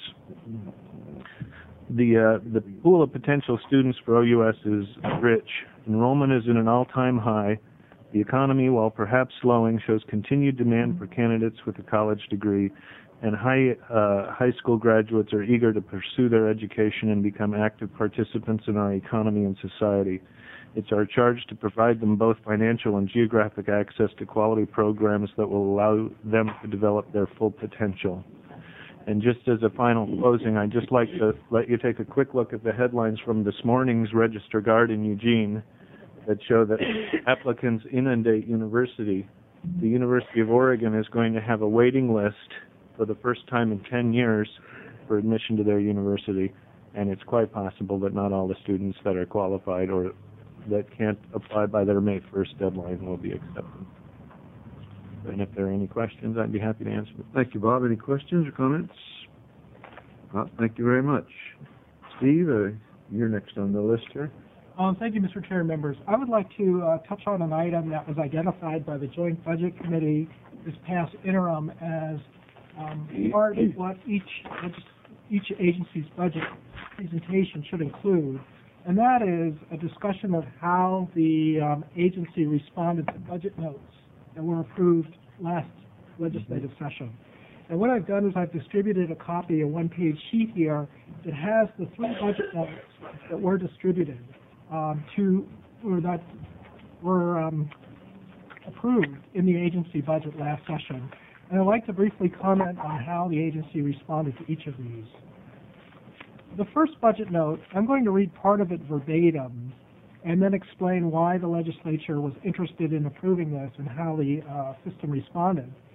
The pool of potential students for OUS is rich. Enrollment is at an all-time high. The economy, while perhaps slowing, shows continued demand for candidates with a college degree, and high school graduates are eager to pursue their education and become active participants in our economy and society. It's our charge to provide them both financial and geographic access to quality programs that will allow them to develop their full potential. And just as a final closing, I'd just like to let you take a quick look at the headlines from this morning's Register Guard in Eugene that show that applicants inundate university. The University of Oregon is going to have a waiting list for the first time in 10 years for admission to their university, and it's quite possible that not all the students that are qualified or that can't apply by their May 1st deadline will be accepted. And if there are any questions, I'd be happy to answer them. Thank you, Bob. Any questions or comments? Well, thank you very much. Steve, you're next on the list here. Thank you, Mr. Chair and members. I would like to touch on an item that was identified by the Joint Budget Committee this past interim as part of what each agency's budget presentation should include, and that is a discussion of how the agency responded to budget notes that were approved last legislative session. And what I've done is I've distributed a copy, a one-page sheet here that has the 3 budget notes that were distributed that were approved in the agency budget last session. And I'd like to briefly comment on how the agency responded to each of these. The first budget note, I'm going to read part of it verbatim and then explain why the legislature was interested in approving this and how the system responded.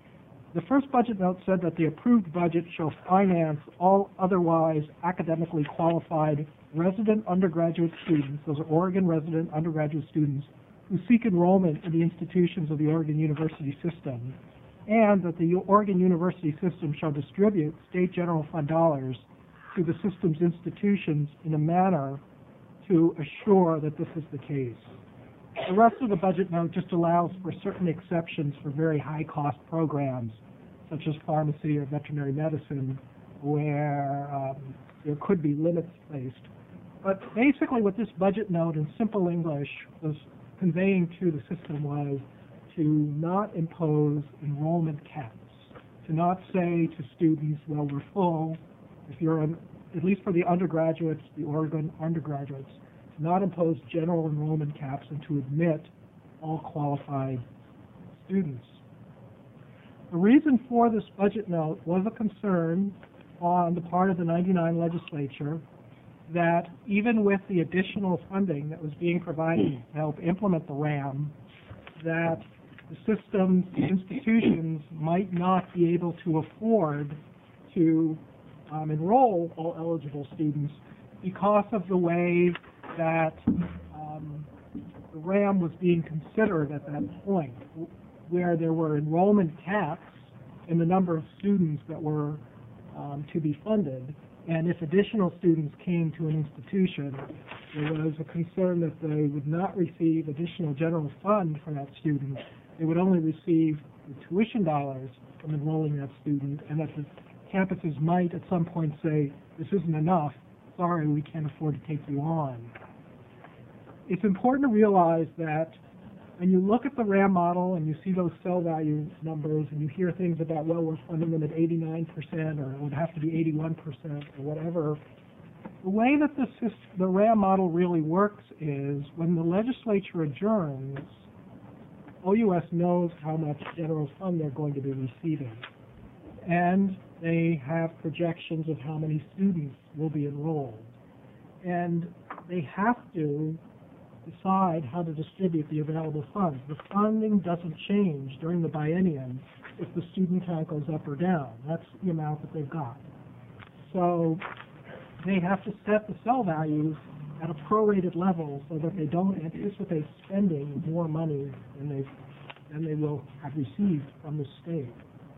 The first budget note said that the approved budget shall finance all otherwise academically qualified resident undergraduate students, those are Oregon resident undergraduate students, who seek enrollment in the institutions of the Oregon University System, and that the Oregon University System shall distribute state general fund dollars to the system's institutions in a manner to assure that this is the case. The rest of the budget note just allows for certain exceptions for very high-cost programs, such as pharmacy or veterinary medicine, where there could be limits placed. But basically what this budget note in simple English was conveying to the system was to not impose enrollment caps, to not say to students, well, we're full, if you're at least for the undergraduates, the Oregon undergraduates, to not impose general enrollment caps and to admit all qualified students. The reason for this budget note was a concern on the part of the 99 legislature that even with the additional funding that was being provided to help implement the RAM, that the system's institutions might not be able to afford to enroll all eligible students because of the way that the RAM was being considered at that point, where there were enrollment caps in the number of students that were to be funded, and if additional students came to an institution, there was a concern that they would not receive additional general fund for that student. They would only receive the tuition dollars from enrolling that student, and that the campuses might at some point say, this isn't enough, sorry, we can't afford to take you on. It's important to realize that when you look at the RAM model and you see those cell value numbers and you hear things about, well, we're funding them at 89% or it would have to be 81% or whatever, the way that the RAM model really works is when the legislature adjourns, OUS knows how much general fund they're going to be receiving. And they have projections of how many students will be enrolled. And they have to decide how to distribute the available funds. The funding doesn't change during the biennium if the student count goes up or down. That's the amount that they've got. So they have to set the cell values at a prorated level so that they don't anticipate spending more money than they will have received from the state.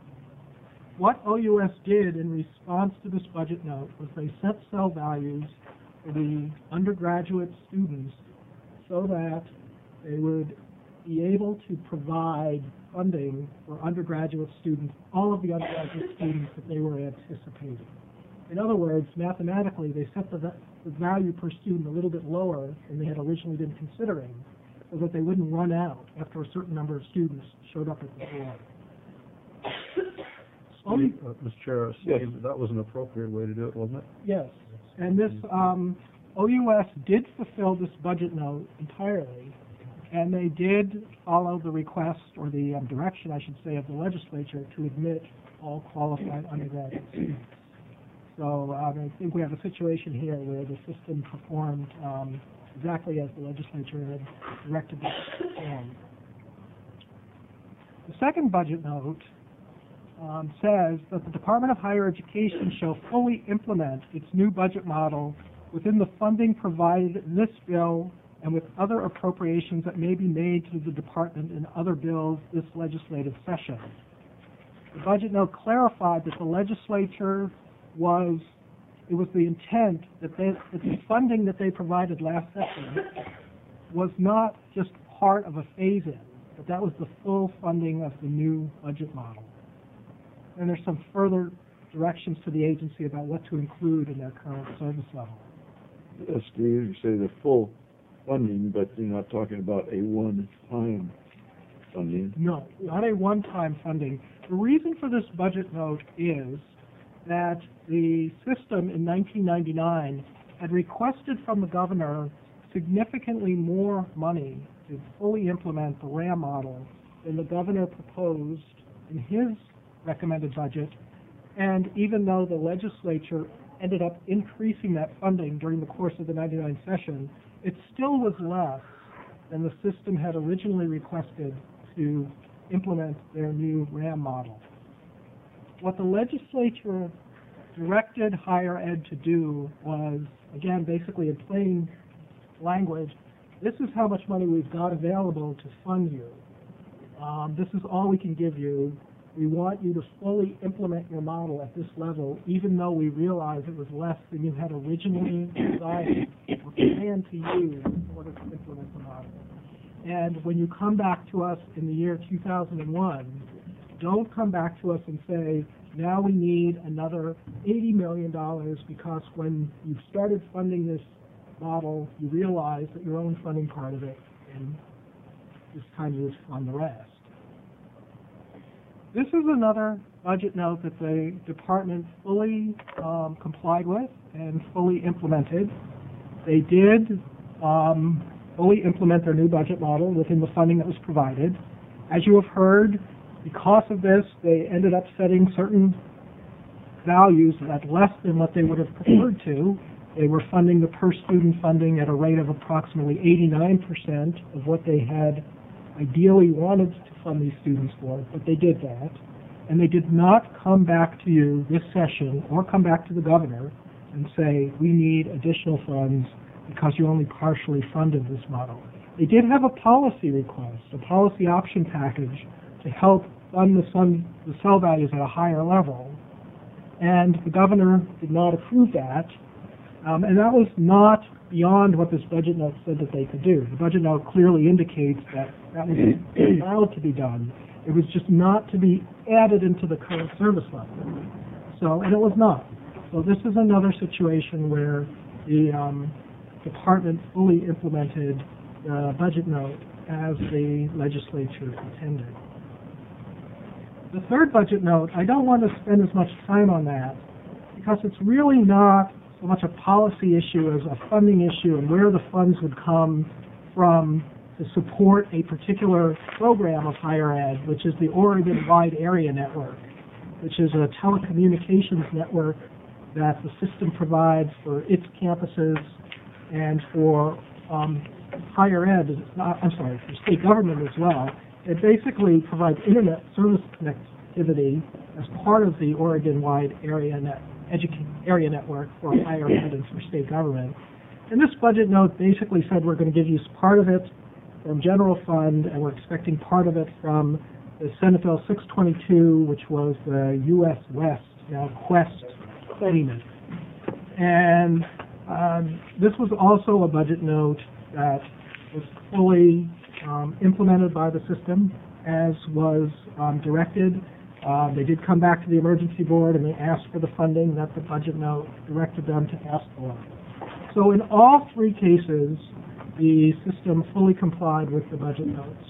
What OUS did in response to this budget note was they set cell values for the undergraduate students so that they would be able to provide funding for undergraduate students, all of the undergraduate students that they were anticipating. In other words, mathematically, they set the value per student a little bit lower than they had originally been considering, so that they wouldn't run out after a certain number of students showed up at the door. Mr. Chair, Yes. that was an appropriate way to do it, wasn't it? Yes, and this OUS did fulfill this budget note entirely, and they did follow the request, or the direction, I should say, of the legislature to admit all qualified undergraduate students. So I think we have a situation here where the system performed exactly as the legislature had directed it to perform. The second budget note says that the Department of Higher Education shall fully implement its new budget model within the funding provided in this bill and with other appropriations that may be made to the department in other bills this legislative session. The budget note clarified that the legislature it was the intent that the funding that they provided last session was not just part of a phase-in, but that was the full funding of the new budget model. And there's some further directions to the agency about what to include in their current service level. Yes, Steve, you say the full funding, but you're not talking about a one-time funding. No, not a one-time funding. The reason for this budget note is that the system in 1999 had requested from the governor significantly more money to fully implement the RAM model than the governor proposed in his recommended budget. And even though the legislature ended up increasing that funding during the course of the 99 session, it still was less than the system had originally requested to implement their new RAM model. what the legislature directed higher ed to do was, again, basically in plain language, this is how much money we've got available to fund you. This is all we can give you. We want you to fully implement your model at this level, even though we realize it was less than you had originally desired or planned to use in order to implement the model. And when you come back to us in the year 2001, don't come back to us and say, now we need another $80 million because when you started funding this model, you realized that your own funding part of it, and it's time to fund the rest. This is another budget note that the department fully complied with and fully implemented. They did fully implement their new budget model within the funding that was provided. As you have heard, because of this, they ended up setting certain values at less than what they would have preferred to. They were funding the per-student funding at a rate of approximately 89% of what they had ideally wanted to fund these students for, but they did that. And they did not come back to you this session or come back to the governor and say, we need additional funds because you only partially funded this model. They did have a policy request, a policy option package to help fund the cell values at a higher level. And the governor did not approve that. And that was not beyond what this budget note said that they could do. The budget note clearly indicates that that was allowed to be done. It was just not to be added into the current service level. So, and it was not. So this is another situation where the department fully implemented the budget note as the legislature intended. The third budget note, I don't want to spend as much time on that because it's really not so much a policy issue as a funding issue and where the funds would come from to support a particular program of higher ed, which is the Oregon Wide Area Network, which is a telecommunications network that the system provides for its campuses and for higher ed, for state government as well. It basically provides internet service connectivity as part of the Oregon Wide Area Network for higher ed and for state government. And this budget note basically said we're going to give you part of it from general fund, and we're expecting part of it from the Senate Bill 622, which was the U.S. West, now Quest payment. And this was also a budget note that was fully implemented by the system as was directed. They did come back to the emergency board and they asked for the funding that the budget note directed them to ask for. So in all three cases, the system fully complied with the budget notes.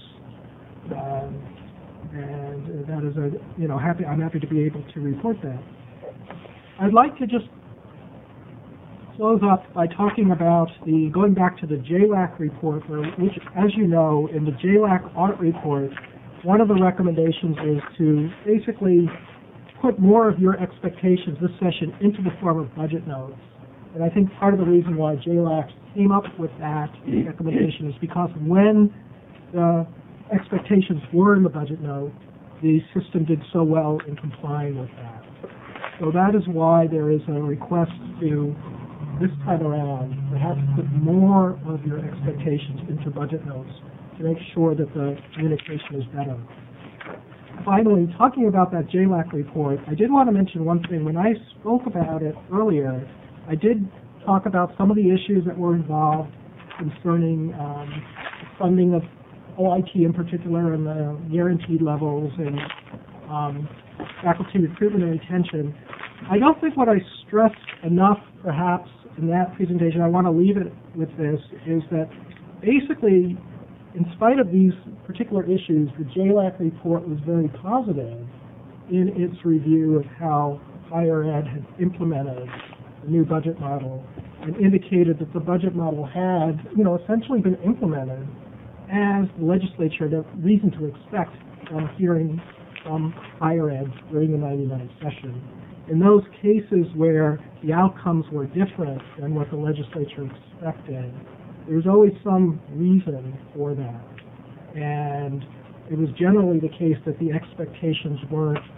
And that is I'm happy to be able to report that. I'd like to just close up by talking about going back to the JLAC report, which, as you know, in the JLAC audit report, one of the recommendations is to basically put more of your expectations this session into the form of budget notes. And I think part of the reason why JLAC came up with that recommendation is because when the expectations were in the budget note, the system did so well in complying with that. So that is why there is a request to, this time around, perhaps put more of your expectations into budget notes to make sure that the communication is better. Finally, talking about that JLAC report, I did want to mention one thing. When I spoke about it earlier, I did talk about some of the issues that were involved concerning funding of OIT in particular and the guaranteed levels and faculty recruitment and retention. I don't think what I stressed enough, perhaps, in that presentation, I want to leave it with this, is that basically, in spite of these particular issues, the JLAC report was very positive in its review of how higher ed had implemented the new budget model and indicated that the budget model had, essentially been implemented as the legislature had reason to expect from hearing from higher ed during the 99 session. In those cases where the outcomes were different than what the legislature expected, there was always some reason for that. And it was generally the case that the expectations weren't as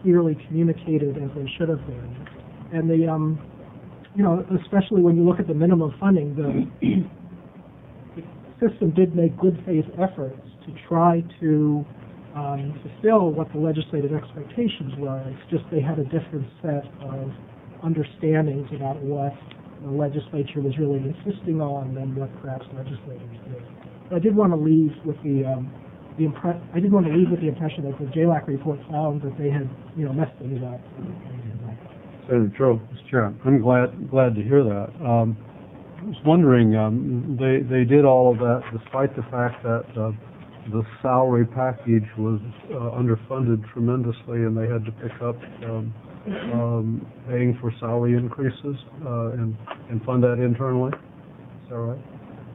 clearly communicated as they should have been. And the, you know, especially when you look at the minimum funding, the system did make good faith efforts to try to fulfill what the legislative expectations were. It's just they had a different set of understandings about what the legislature was really insisting on than what perhaps legislators did. But I did want to leave with the impression that the JLAC report found that they had, you know, messed things up. Senator Troll. Mr. Chair, I'm glad to hear that. I was wondering, they did all of that despite the fact that the salary package was underfunded tremendously, and they had to pick up paying for salary increases and fund that internally. Is that right?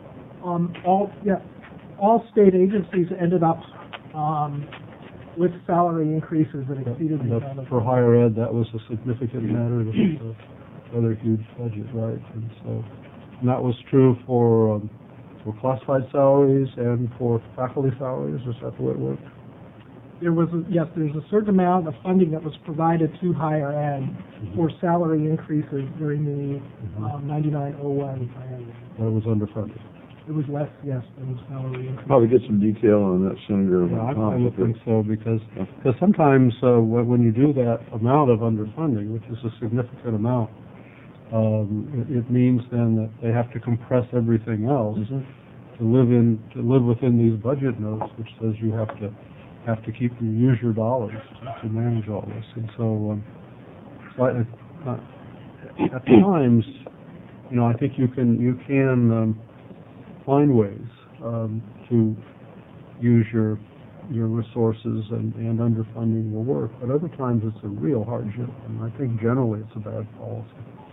All state agencies ended up with salary increases that exceeded the amount of. For higher ed, that was a significant matter. That was a rather huge budget, right? And that was true for classified salaries and for faculty salaries. Is that the way it worked? There's a certain amount of funding that was provided to higher ed for salary increases during the 99-01 plan. That was underfunded. It was less, yes, than salary increase. Probably get some detail on that, Senator. Yeah, I would think so, because sometimes when you do that amount of underfunding, which is a significant amount, it means then that they have to compress everything else to live within these budget notes, which says you have to use your dollars to manage all this. And so, at times, you know, I think you can find ways to use your resources, and underfunding will work. But other times it's a real hardship, and I think generally it's a bad policy.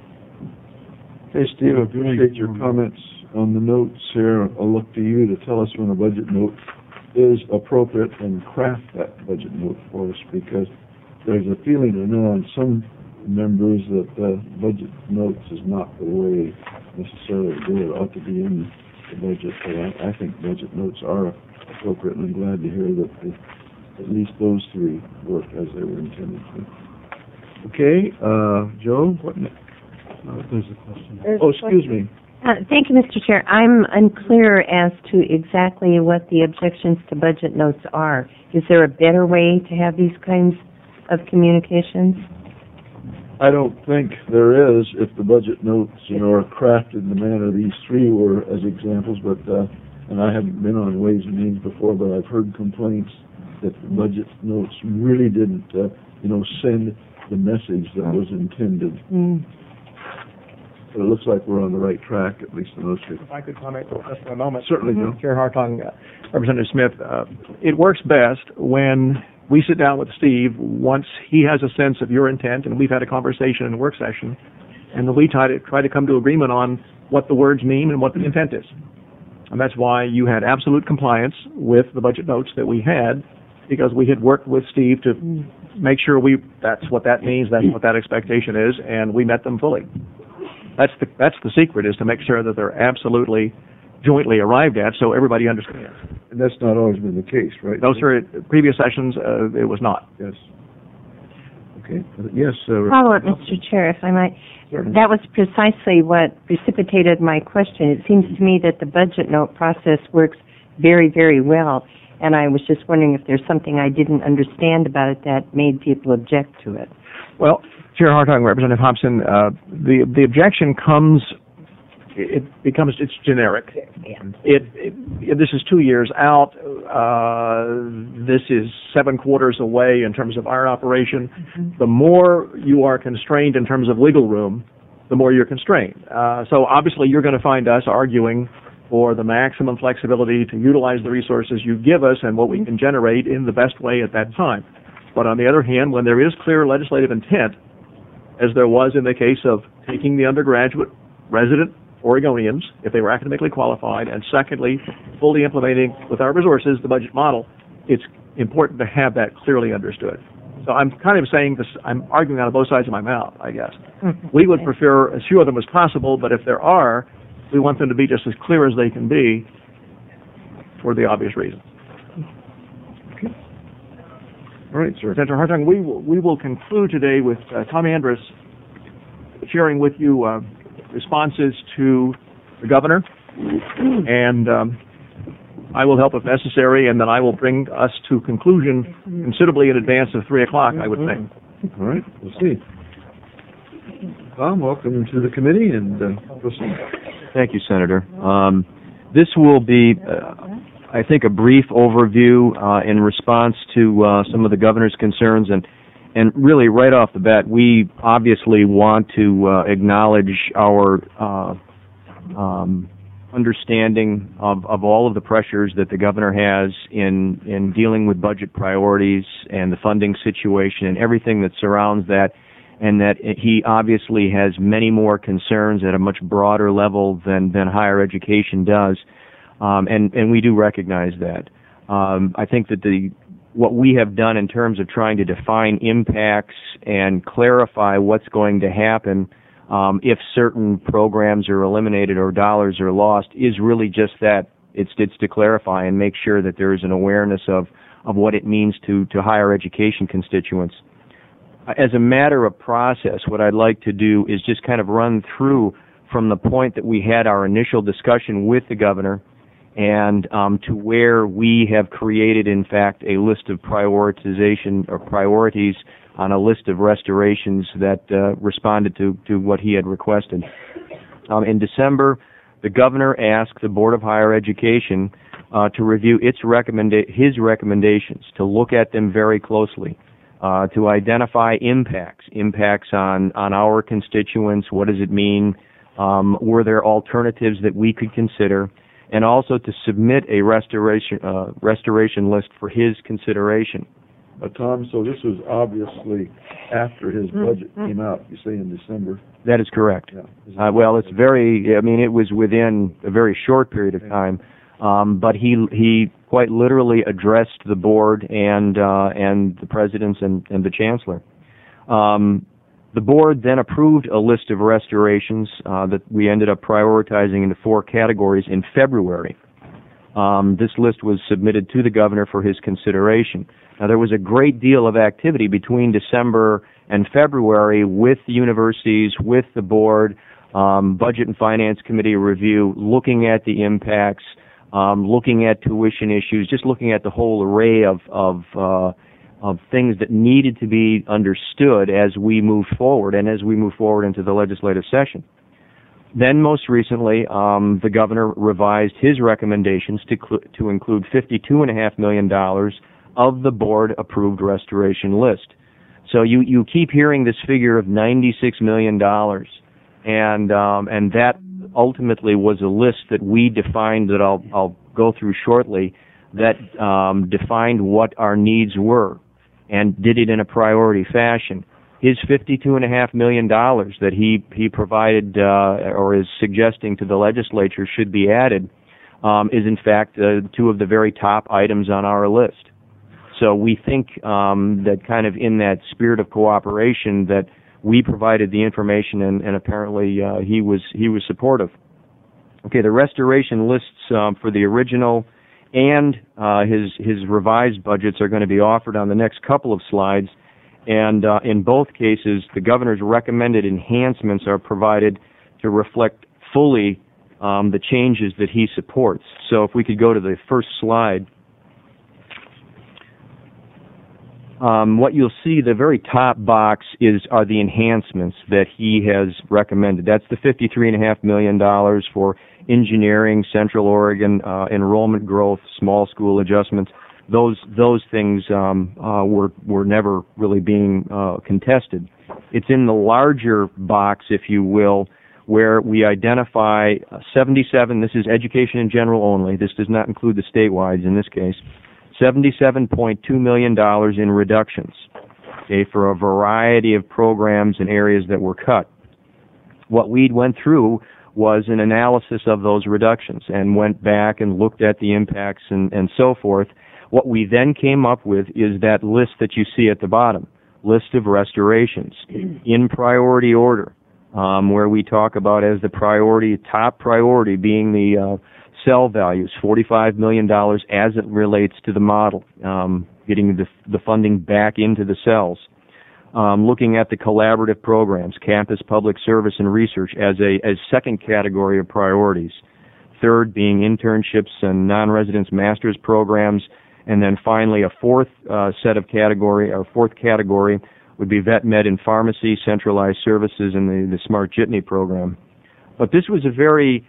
Okay, Steve, I appreciate your comments on the notes here. I'll look to you to tell us when a budget note is appropriate and craft that budget note for us, because there's a feeling I know on some members that budget notes is not the way necessarily to do it. It ought to be in the budget, but I think budget notes are appropriate, and I'm glad to hear that at least those three work as they were intended to. Okay, Joe, what next? There's a question. Oh, excuse me. Thank you, Mr. Chair. I'm unclear as to exactly what the objections to budget notes are. Is there a better way to have these kinds of communications? I don't think there is, if the budget notes, you know, are crafted in the manner these three were as examples, but and I haven't been on Ways and Means before, but I've heard complaints that the budget notes really didn't, you know, send the message that was intended. But it looks like we're on the right track, at least in those cases. If I could comment just for a moment. Certainly, Joe. Chair Hartung, Representative Smith, it works best when we sit down with Steve once he has a sense of your intent, and we've had a conversation in a work session, and then we try to come to agreement on what the words mean and what the intent is. And that's why you had absolute compliance with the budget notes that we had, because we had worked with Steve to make sure that's what that means, that's what that expectation is, and we met them fully. That's the secret, is to make sure that they're absolutely jointly arrived at, so everybody understands. And that's not always been the case, right? No, sir. Previous sessions, it was not. Yes. Okay. Yes. Follow up, Mr. Chair, if I might. Certainly. That was precisely what precipitated my question. It seems to me that the budget note process works very, very well, and I was just wondering if there's something I didn't understand about it that made people object to it. Well, Chair Hartung, Representative Hobson, the objection comes. It's generic. This is 2 years out. This is 7 quarters away in terms of our operation. The more you are constrained in terms of legal room, the more you're constrained. So obviously you're going to find us arguing for the maximum flexibility to utilize the resources you give us and what we can generate in the best way at that time. But on the other hand, when there is clear legislative intent, as there was in the case of taking the undergraduate resident Oregonians, if they were academically qualified, and secondly, fully implementing with our resources the budget model, it's important to have that clearly understood. So I'm kind of saying this, I'm arguing out of both sides of my mouth, I guess. We would prefer as few of them as possible, but if there are, we want them to be just as clear as they can be for the obvious reasons. All right, sir. Senator Hartung, we will conclude today with Tom Andrus sharing with you responses to the governor, and I will help if necessary, and then I will bring us to conclusion considerably in advance of 3 o'clock, I would think. All right, we'll see. Tom, welcome to the committee, and proceed. Thank you, Senator. This will be, I think, a brief overview in response to some of the governor's concerns, and really right off the bat, we obviously want to acknowledge our understanding of all of the pressures that the governor has in dealing with budget priorities and the funding situation and everything that surrounds that, and that he obviously has many more concerns at a much broader level than higher education does, and we do recognize that. I think that what we have done in terms of trying to define impacts and clarify what's going to happen if certain programs are eliminated or dollars are lost is really just that. It's to clarify and make sure that there is an awareness of what it means to higher education constituents. As a matter of process, what I'd like to do is just kind of run through from the point that we had our initial discussion with the governor and to where we have created, in fact, a list of prioritization or priorities on a list of restorations that responded to what he had requested. In December, the governor asked the Board of Higher Education to review his recommendations, to look at them very closely, to identify impacts on our constituents. What does it mean? Were there alternatives that we could consider? And also to submit a restoration list for his consideration. Tom, so this was obviously after his budget came out, you say in December? That is correct. Yeah. Well, it's it was within a very short period of time, but he quite literally addressed the board and the presidents and the chancellor. The board then approved a list of restorations that we ended up prioritizing into 4 categories in February. This list was submitted to the governor for his consideration. Now, there was a great deal of activity between December and February with the universities, with the board, Budget and Finance Committee review, looking at the impacts, looking at tuition issues, just looking at the whole array of things that needed to be understood as we move forward and as we move forward into the legislative session. Then, most recently, the governor revised his recommendations to include $52.5 million of the board-approved restoration list. So you keep hearing this figure of $96 million, and that ultimately was a list that we defined that I'll go through shortly, that defined what our needs were and did it in a priority fashion. His $52.5 million that he provided or is suggesting to the legislature should be added is in fact 2 of the very top items on our list. So we think that kind of in that spirit of cooperation that we provided the information and apparently he was supportive. Okay, the restoration lists for the original and his revised budgets are going to be offered on the next couple of slides. And in both cases, the governor's recommended enhancements are provided to reflect fully the changes that he supports. So if we could go to the first slide. What you'll see, the very top box are the enhancements that he has recommended. That's the $53.5 million for engineering, Central Oregon, enrollment growth, small school adjustments. Those things were never really being contested. It's in the larger box, if you will, where we identify 77. This is education in general only. This does not include the statewides in this case. $77.2 million in reductions, okay, for a variety of programs and areas that were cut. What we went through was an analysis of those reductions and went back and looked at the impacts and so forth. What we then came up with is that list that you see at the bottom, list of restorations in priority order, where we talk about as the priority, top priority being the cell values, $45 million as it relates to the model. getting the funding back into the cells. Looking at the collaborative programs, campus public service and research as second category of priorities. Third being internships and non-residence master's programs, and then finally a fourth category would be vet med and pharmacy, centralized services, and the Smart Jitney program. But this was a very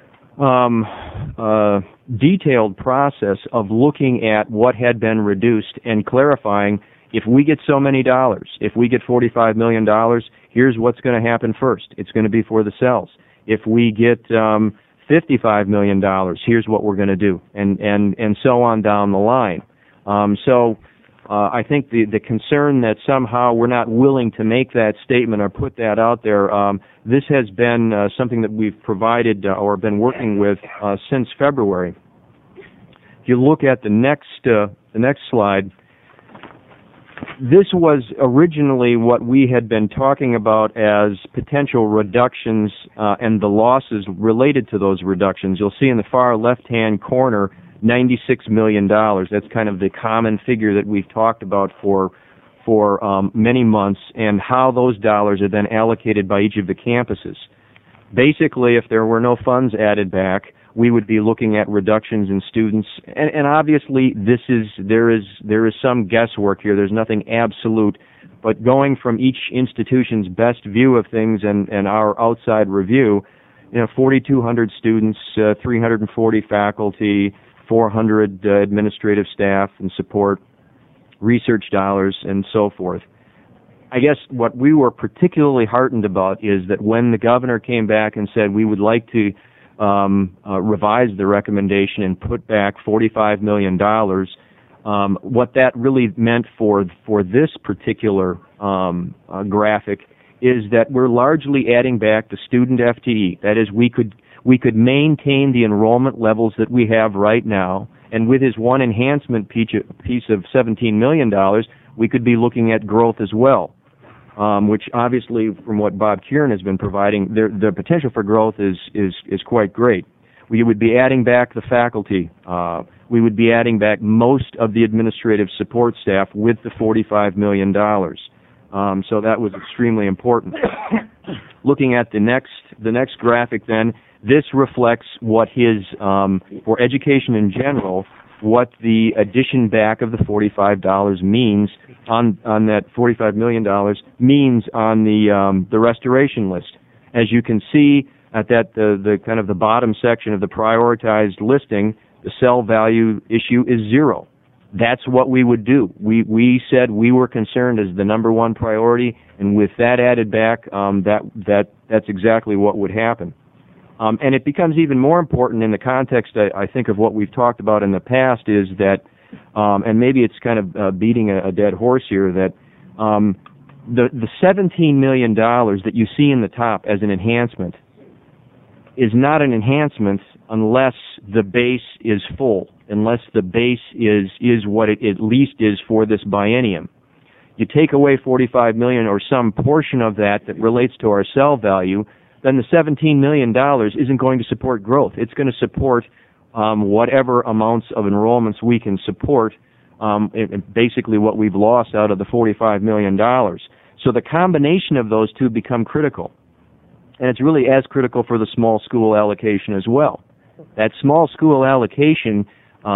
detailed process of looking at what had been reduced and clarifying, if we get so many dollars, if we get $45 million, here's what's going to happen first. It's going to be for the cells. If we get $55 million, here's what we're going to do, and so on down the line. I think the concern that somehow we're not willing to make that statement or put that out there, this has been something that we've provided or been working with since February. If you look at the next slide, this was originally what we had been talking about as potential reductions and the losses related to those reductions. You'll see in the far left-hand corner, $96 million. That's kind of the common figure that we've talked about for many months, and how those dollars are then allocated by each of the campuses. Basically, if there were no funds added back, we would be looking at reductions in students, and obviously there is some guesswork here. There's nothing absolute, but going from each institution's best view of things and our outside review, 4,200 students, 340 faculty, 400 administrative staff and support, research dollars, and so forth. I guess what we were particularly heartened about is that when the governor came back and said we would like to revise the recommendation and put back $45 million, what that really meant for this particular graphic is that we're largely adding back the student FTE. That is, we could maintain the enrollment levels that we have right now, and with his one enhancement piece of $17 million, we could be looking at growth as well, which obviously, from what Bob Kieran has been providing, the potential for growth is quite great. We would be adding back the faculty. We would be adding back most of the administrative support staff with the $45 million. So that was extremely important. Looking at the next graphic then, this reflects what his, for education in general, what the addition back of the $45 means on that $45 million means on the restoration list. As you can see at the kind of the bottom section of the prioritized listing, the cell value issue is 0. That's what we would do. We said we were concerned as the number one priority, and with that added back, that's exactly what would happen. And it becomes even more important in the context, I think, of what we've talked about in the past is that, and maybe it's kind of beating a dead horse here, that the $17 million that you see in the top as an enhancement is not an enhancement unless the base is full, unless the base is what it at least is for this biennium. You take away $45 million or some portion of that relates to our cell value, then the $17 million isn't going to support growth. It's going to support whatever amounts of enrollments we can support, basically what we've lost out of the $45 million. So the combination of those two become critical. And it's really as critical for the small school allocation as well. That small school allocation,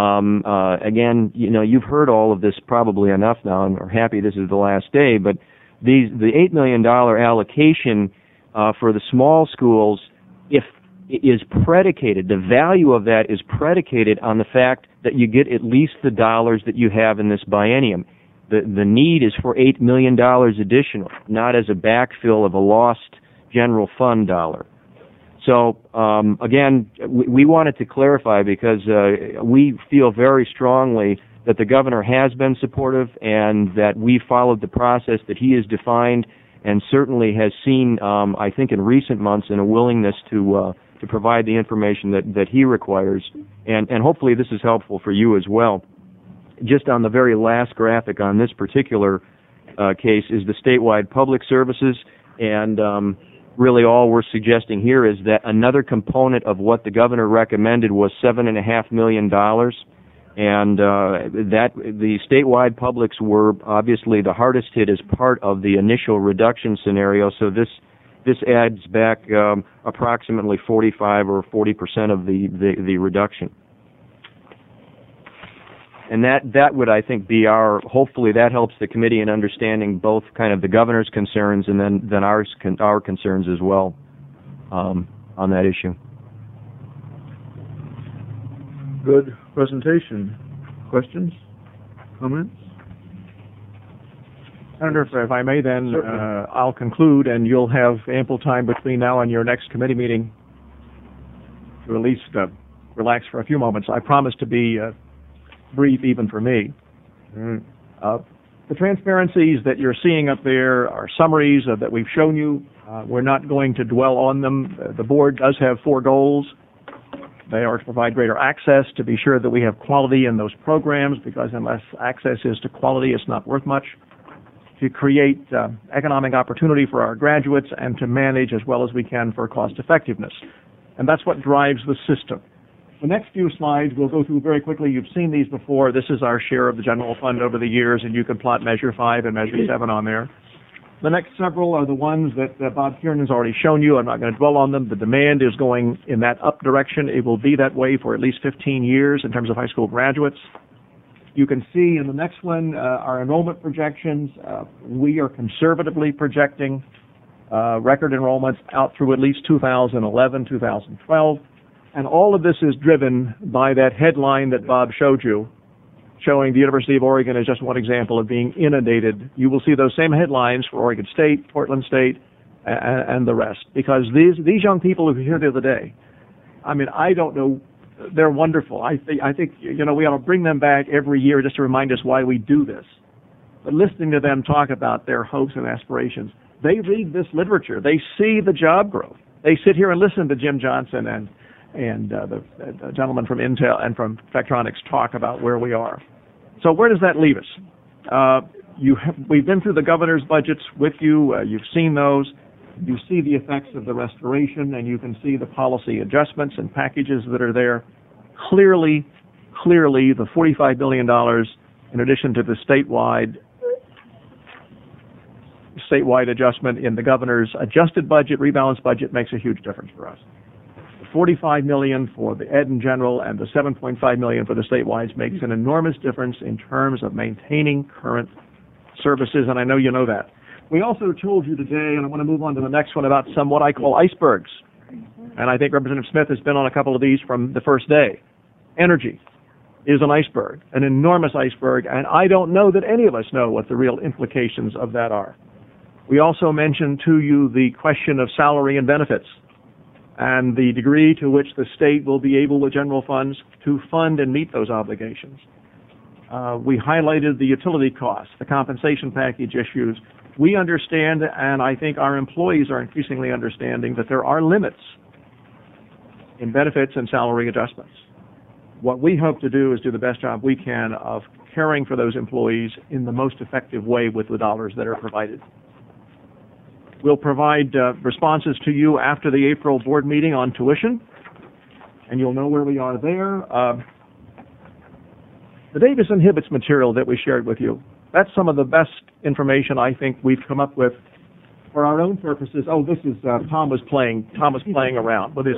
again, you've heard all of this probably enough now, and are happy this is the last day, but the $8 million allocation for the small schools, if is predicated, the value of that is predicated on the fact that you get at least the dollars that you have in this biennium. The need is for $8 million additional, not as a backfill of a lost general fund dollar. So, again, we wanted to clarify because we feel very strongly that the governor has been supportive and that we followed the process that he has defined, and certainly has seen, I think in recent months, in a willingness to provide the information that he requires. And hopefully this is helpful for you as well. Just on the very last graphic on this particular case is the statewide public services, and really all we're suggesting here is that another component of what the governor recommended was $7.5 million. And that the statewide publics were obviously the hardest hit as part of the initial reduction scenario. So this adds back approximately 45 or 40% of the reduction. And that would, I think, be hopefully that helps the committee in understanding both kind of the governor's concerns and then our concerns as well on that issue. Good presentation. Questions? Comments? Senator, if I may then, I'll conclude, and you'll have ample time between now and your next committee meeting to at least relax for a few moments. I promise to be brief even for me. The transparencies that you're seeing up there are summaries that we've shown you. We're not going to dwell on them. The board does have 4 goals. They are to provide greater access, to be sure that we have quality in those programs, because unless access is to quality, it's not worth much. To create economic opportunity for our graduates, and to manage as well as we can for cost effectiveness. And that's what drives the system. The next few slides we'll go through very quickly. You've seen these before. This is our share of the general fund over the years, and you can plot Measure 5 and Measure 7 on there. The next several are the ones that Bob Kiernan has already shown you. I'm not going to dwell on them. The demand is going in that up direction. It will be that way for at least 15 years in terms of high school graduates. You can see in the next one our enrollment projections. We are conservatively projecting record enrollments out through at least 2011, 2012. And all of this is driven by that headline that Bob showed you, showing the University of Oregon as just one example of being inundated. You will see those same headlines for Oregon State, Portland State, and the rest. Because these young people who were here the other day, I mean, I don't know, they're wonderful. I think we ought to bring them back every year just to remind us why we do this. But listening to them talk about their hopes and aspirations, they read this literature. They see the job growth. They sit here and listen to Jim Johnson and the gentleman from Intel and from Vectronics talk about where we are. So where does that leave us? We've been through the governor's budgets with you. You've seen those. You see the effects of the restoration, and you can see the policy adjustments and packages that are there. Clearly, the $45 billion, in addition to the statewide adjustment in the governor's adjusted budget, rebalanced budget, makes a huge difference for us. $45 million for the ed in general and the $7.5 million for the statewide makes an enormous difference in terms of maintaining current services, and I know you know that. We also told you today, and I want to move on to the next one, about some what I call icebergs. And I think Representative Smith has been on a couple of these from the first day. Energy is an iceberg, an enormous iceberg, and I don't know that any of us know what the real implications of that are. We also mentioned to you the question of salary and benefits, and the degree to which the state will be able, with general funds, to fund and meet those obligations. We highlighted the utility costs, the compensation package issues. We understand, and I think our employees are increasingly understanding, that there are limits in benefits and salary adjustments. What we hope to do is do the best job we can of caring for those employees in the most effective way with the dollars that are provided. We'll provide responses to you after the April board meeting on tuition, and you'll know where we are there. The Davis and Hibbets material that we shared with you, that's some of the best information I think we've come up with for our own purposes. Oh, this is Tom was playing around with his.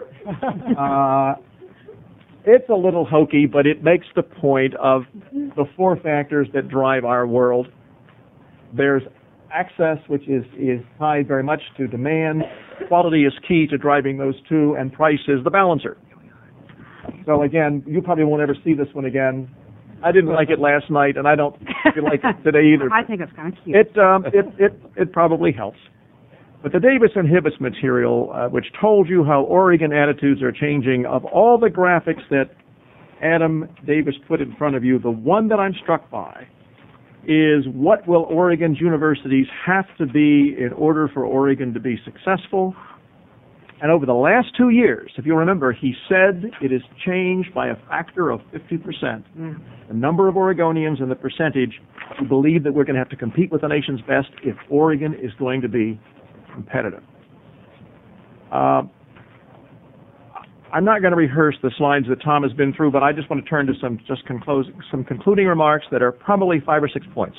It's a little hokey, but it makes the point of the 4 factors that drive our world. There's access, which is tied very much to demand. Quality is key to driving those 2, and price is the balancer. So again, you probably won't ever see this one again. I didn't like it last night, and I don't feel like it today either. I think it's kind of cute. It probably helps. But the Davis and Hibbets material, which told you how Oregon attitudes are changing, of all the graphics that Adam Davis put in front of you, the one that I'm struck by is what will Oregon's universities have to be in order for Oregon to be successful. And over the last 2 years, if you remember, he said it has changed by a factor of 50%. The number of Oregonians and the percentage who believe that we're going to have to compete with the nation's best if Oregon is going to be competitive. I'm not going to rehearse the slides that Tom has been through, but I just want to turn to some concluding remarks that are probably 5 or 6 points.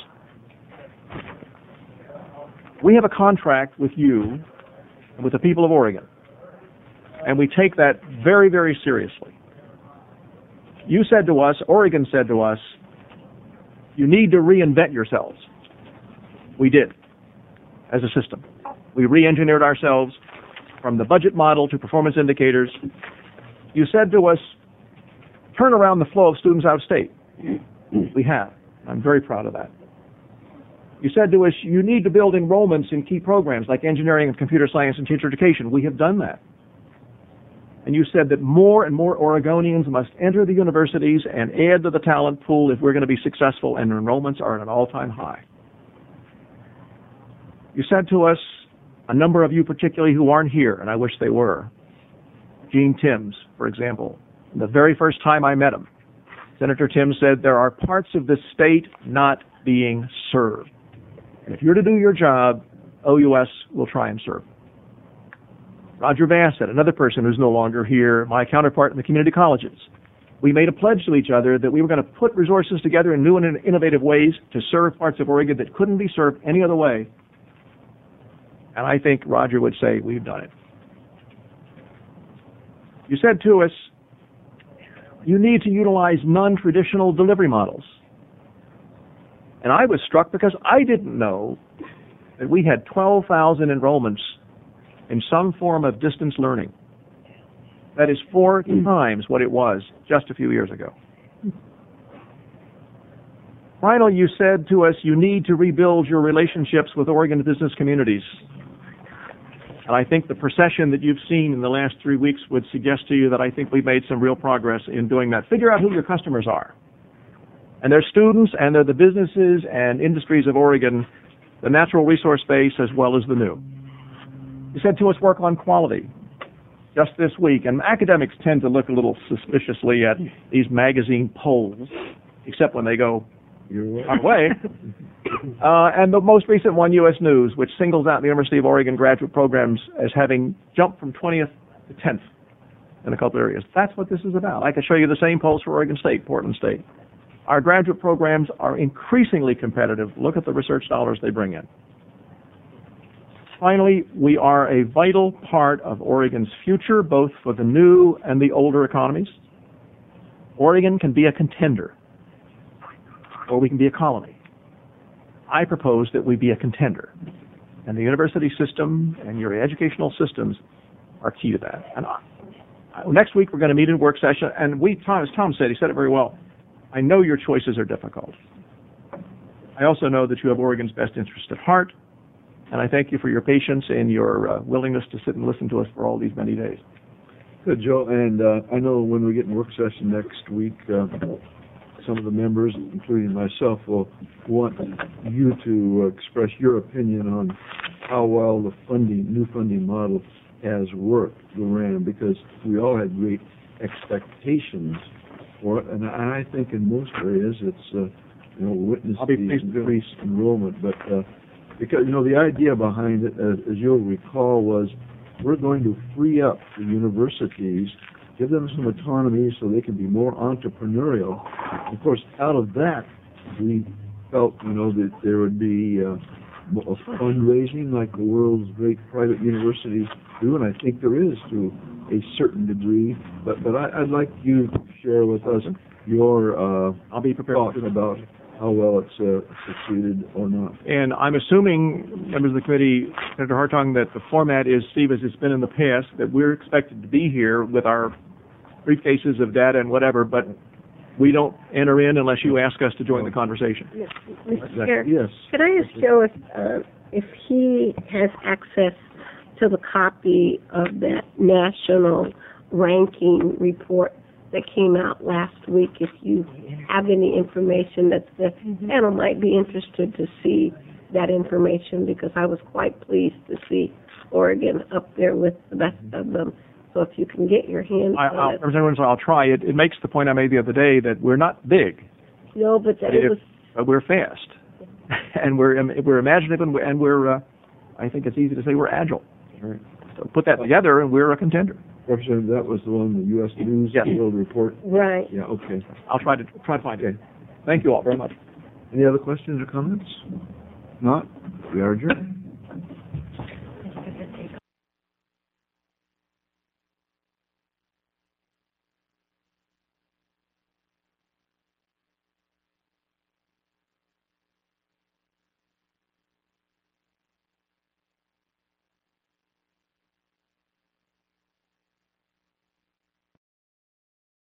We have a contract with you and with the people of Oregon, and we take that very, very seriously. You said to us, Oregon said to us, you need to reinvent yourselves. We did, as a system. We re-engineered ourselves from the budget model to performance indicators. You said to us, turn around the flow of students out of state. We have. I'm very proud of that. You said to us, you need to build enrollments in key programs like engineering and computer science and teacher education. We have done that. And you said that more and more Oregonians must enter the universities and add to the talent pool if we're going to be successful, and enrollments are at an all-time high. You said to us, a number of you particularly who aren't here, and I wish they were, Gene Timms, for example, the very first time I met him, Senator Timms said, there are parts of the state not being served. And if you're to do your job, OUS will try and serve. Roger Bassett, another person who's no longer here, my counterpart in the community colleges. We made a pledge to each other that we were going to put resources together in new and innovative ways to serve parts of Oregon that couldn't be served any other way. And I think Roger would say, we've done it. You said to us, you need to utilize non-traditional delivery models. And I was struck because I didn't know that we had 12,000 enrollments in some form of distance learning. That is 4 times what it was just a few years ago. Finally, you said to us, you need to rebuild your relationships with Oregon business communities. And I think the procession that you've seen in the last 3 weeks would suggest to you that I think we've made some real progress in doing that. Figure out who your customers are. And they're students, and they're the businesses and industries of Oregon, the natural resource base as well as the new. You said to us, work on quality. Just this week, and academics tend to look a little suspiciously at these magazine polls, except when they go our way. And the most recent one, U.S. News, which singles out the University of Oregon graduate programs as having jumped from 20th to 10th in a couple areas. That's what this is about. I can show you the same polls for Oregon State, Portland State. Our graduate programs are increasingly competitive. Look at the research dollars they bring in. Finally, we are a vital part of Oregon's future, both for the new and the older economies. Oregon can be a contender, or we can be a colony. I propose that we be a contender. And the university system and your educational systems are key to that. And next week we're going to meet in work session, and as Tom said, he said it very well, I know your choices are difficult. I also know that you have Oregon's best interest at heart, and I thank you for your patience and your willingness to sit and listen to us for all these many days. Good, Joe. And I know when we get in work session next week, some of the members, including myself, will want you to express your opinion on how well the new funding model has worked, Luann, because we all had great expectations for it, and I think in most areas it's witnessed the increased enrollment, but because the idea behind it, as you'll recall, was we're going to free up the universities, give them some autonomy so they can be more entrepreneurial. Of course, out of that, we felt, that there would be a fundraising like the world's great private universities do, and I think there is to a certain degree. But I'd like you to share with us your I'll be prepared thoughts about how well it's succeeded or not. And I'm assuming, members of the committee, Senator Hartung, that the format is, Steve, as it's been in the past, that we're expected to be here with our briefcases of data and whatever, but we don't enter in unless you ask us to join the conversation. Mr. Chair, Yes. could I ask Joe if he has access to the copy of that national ranking report that came out last week, if you have any information that the panel might be interested to see that information, because I was quite pleased to see Oregon up there with the best of them. So if you can get your hands on it. I'll try. It makes the point I made the other day that we're not big. No, but that it was... But we're fast. And we're imaginative, and we're I think it's easy to say we're agile. So put that together, and we're a contender. Representative, that was the one, the U.S. News Yes. World Report? Right. Yeah, okay. I'll try to find it. Thank you all very much. Any other questions or comments? Not? We are adjourned.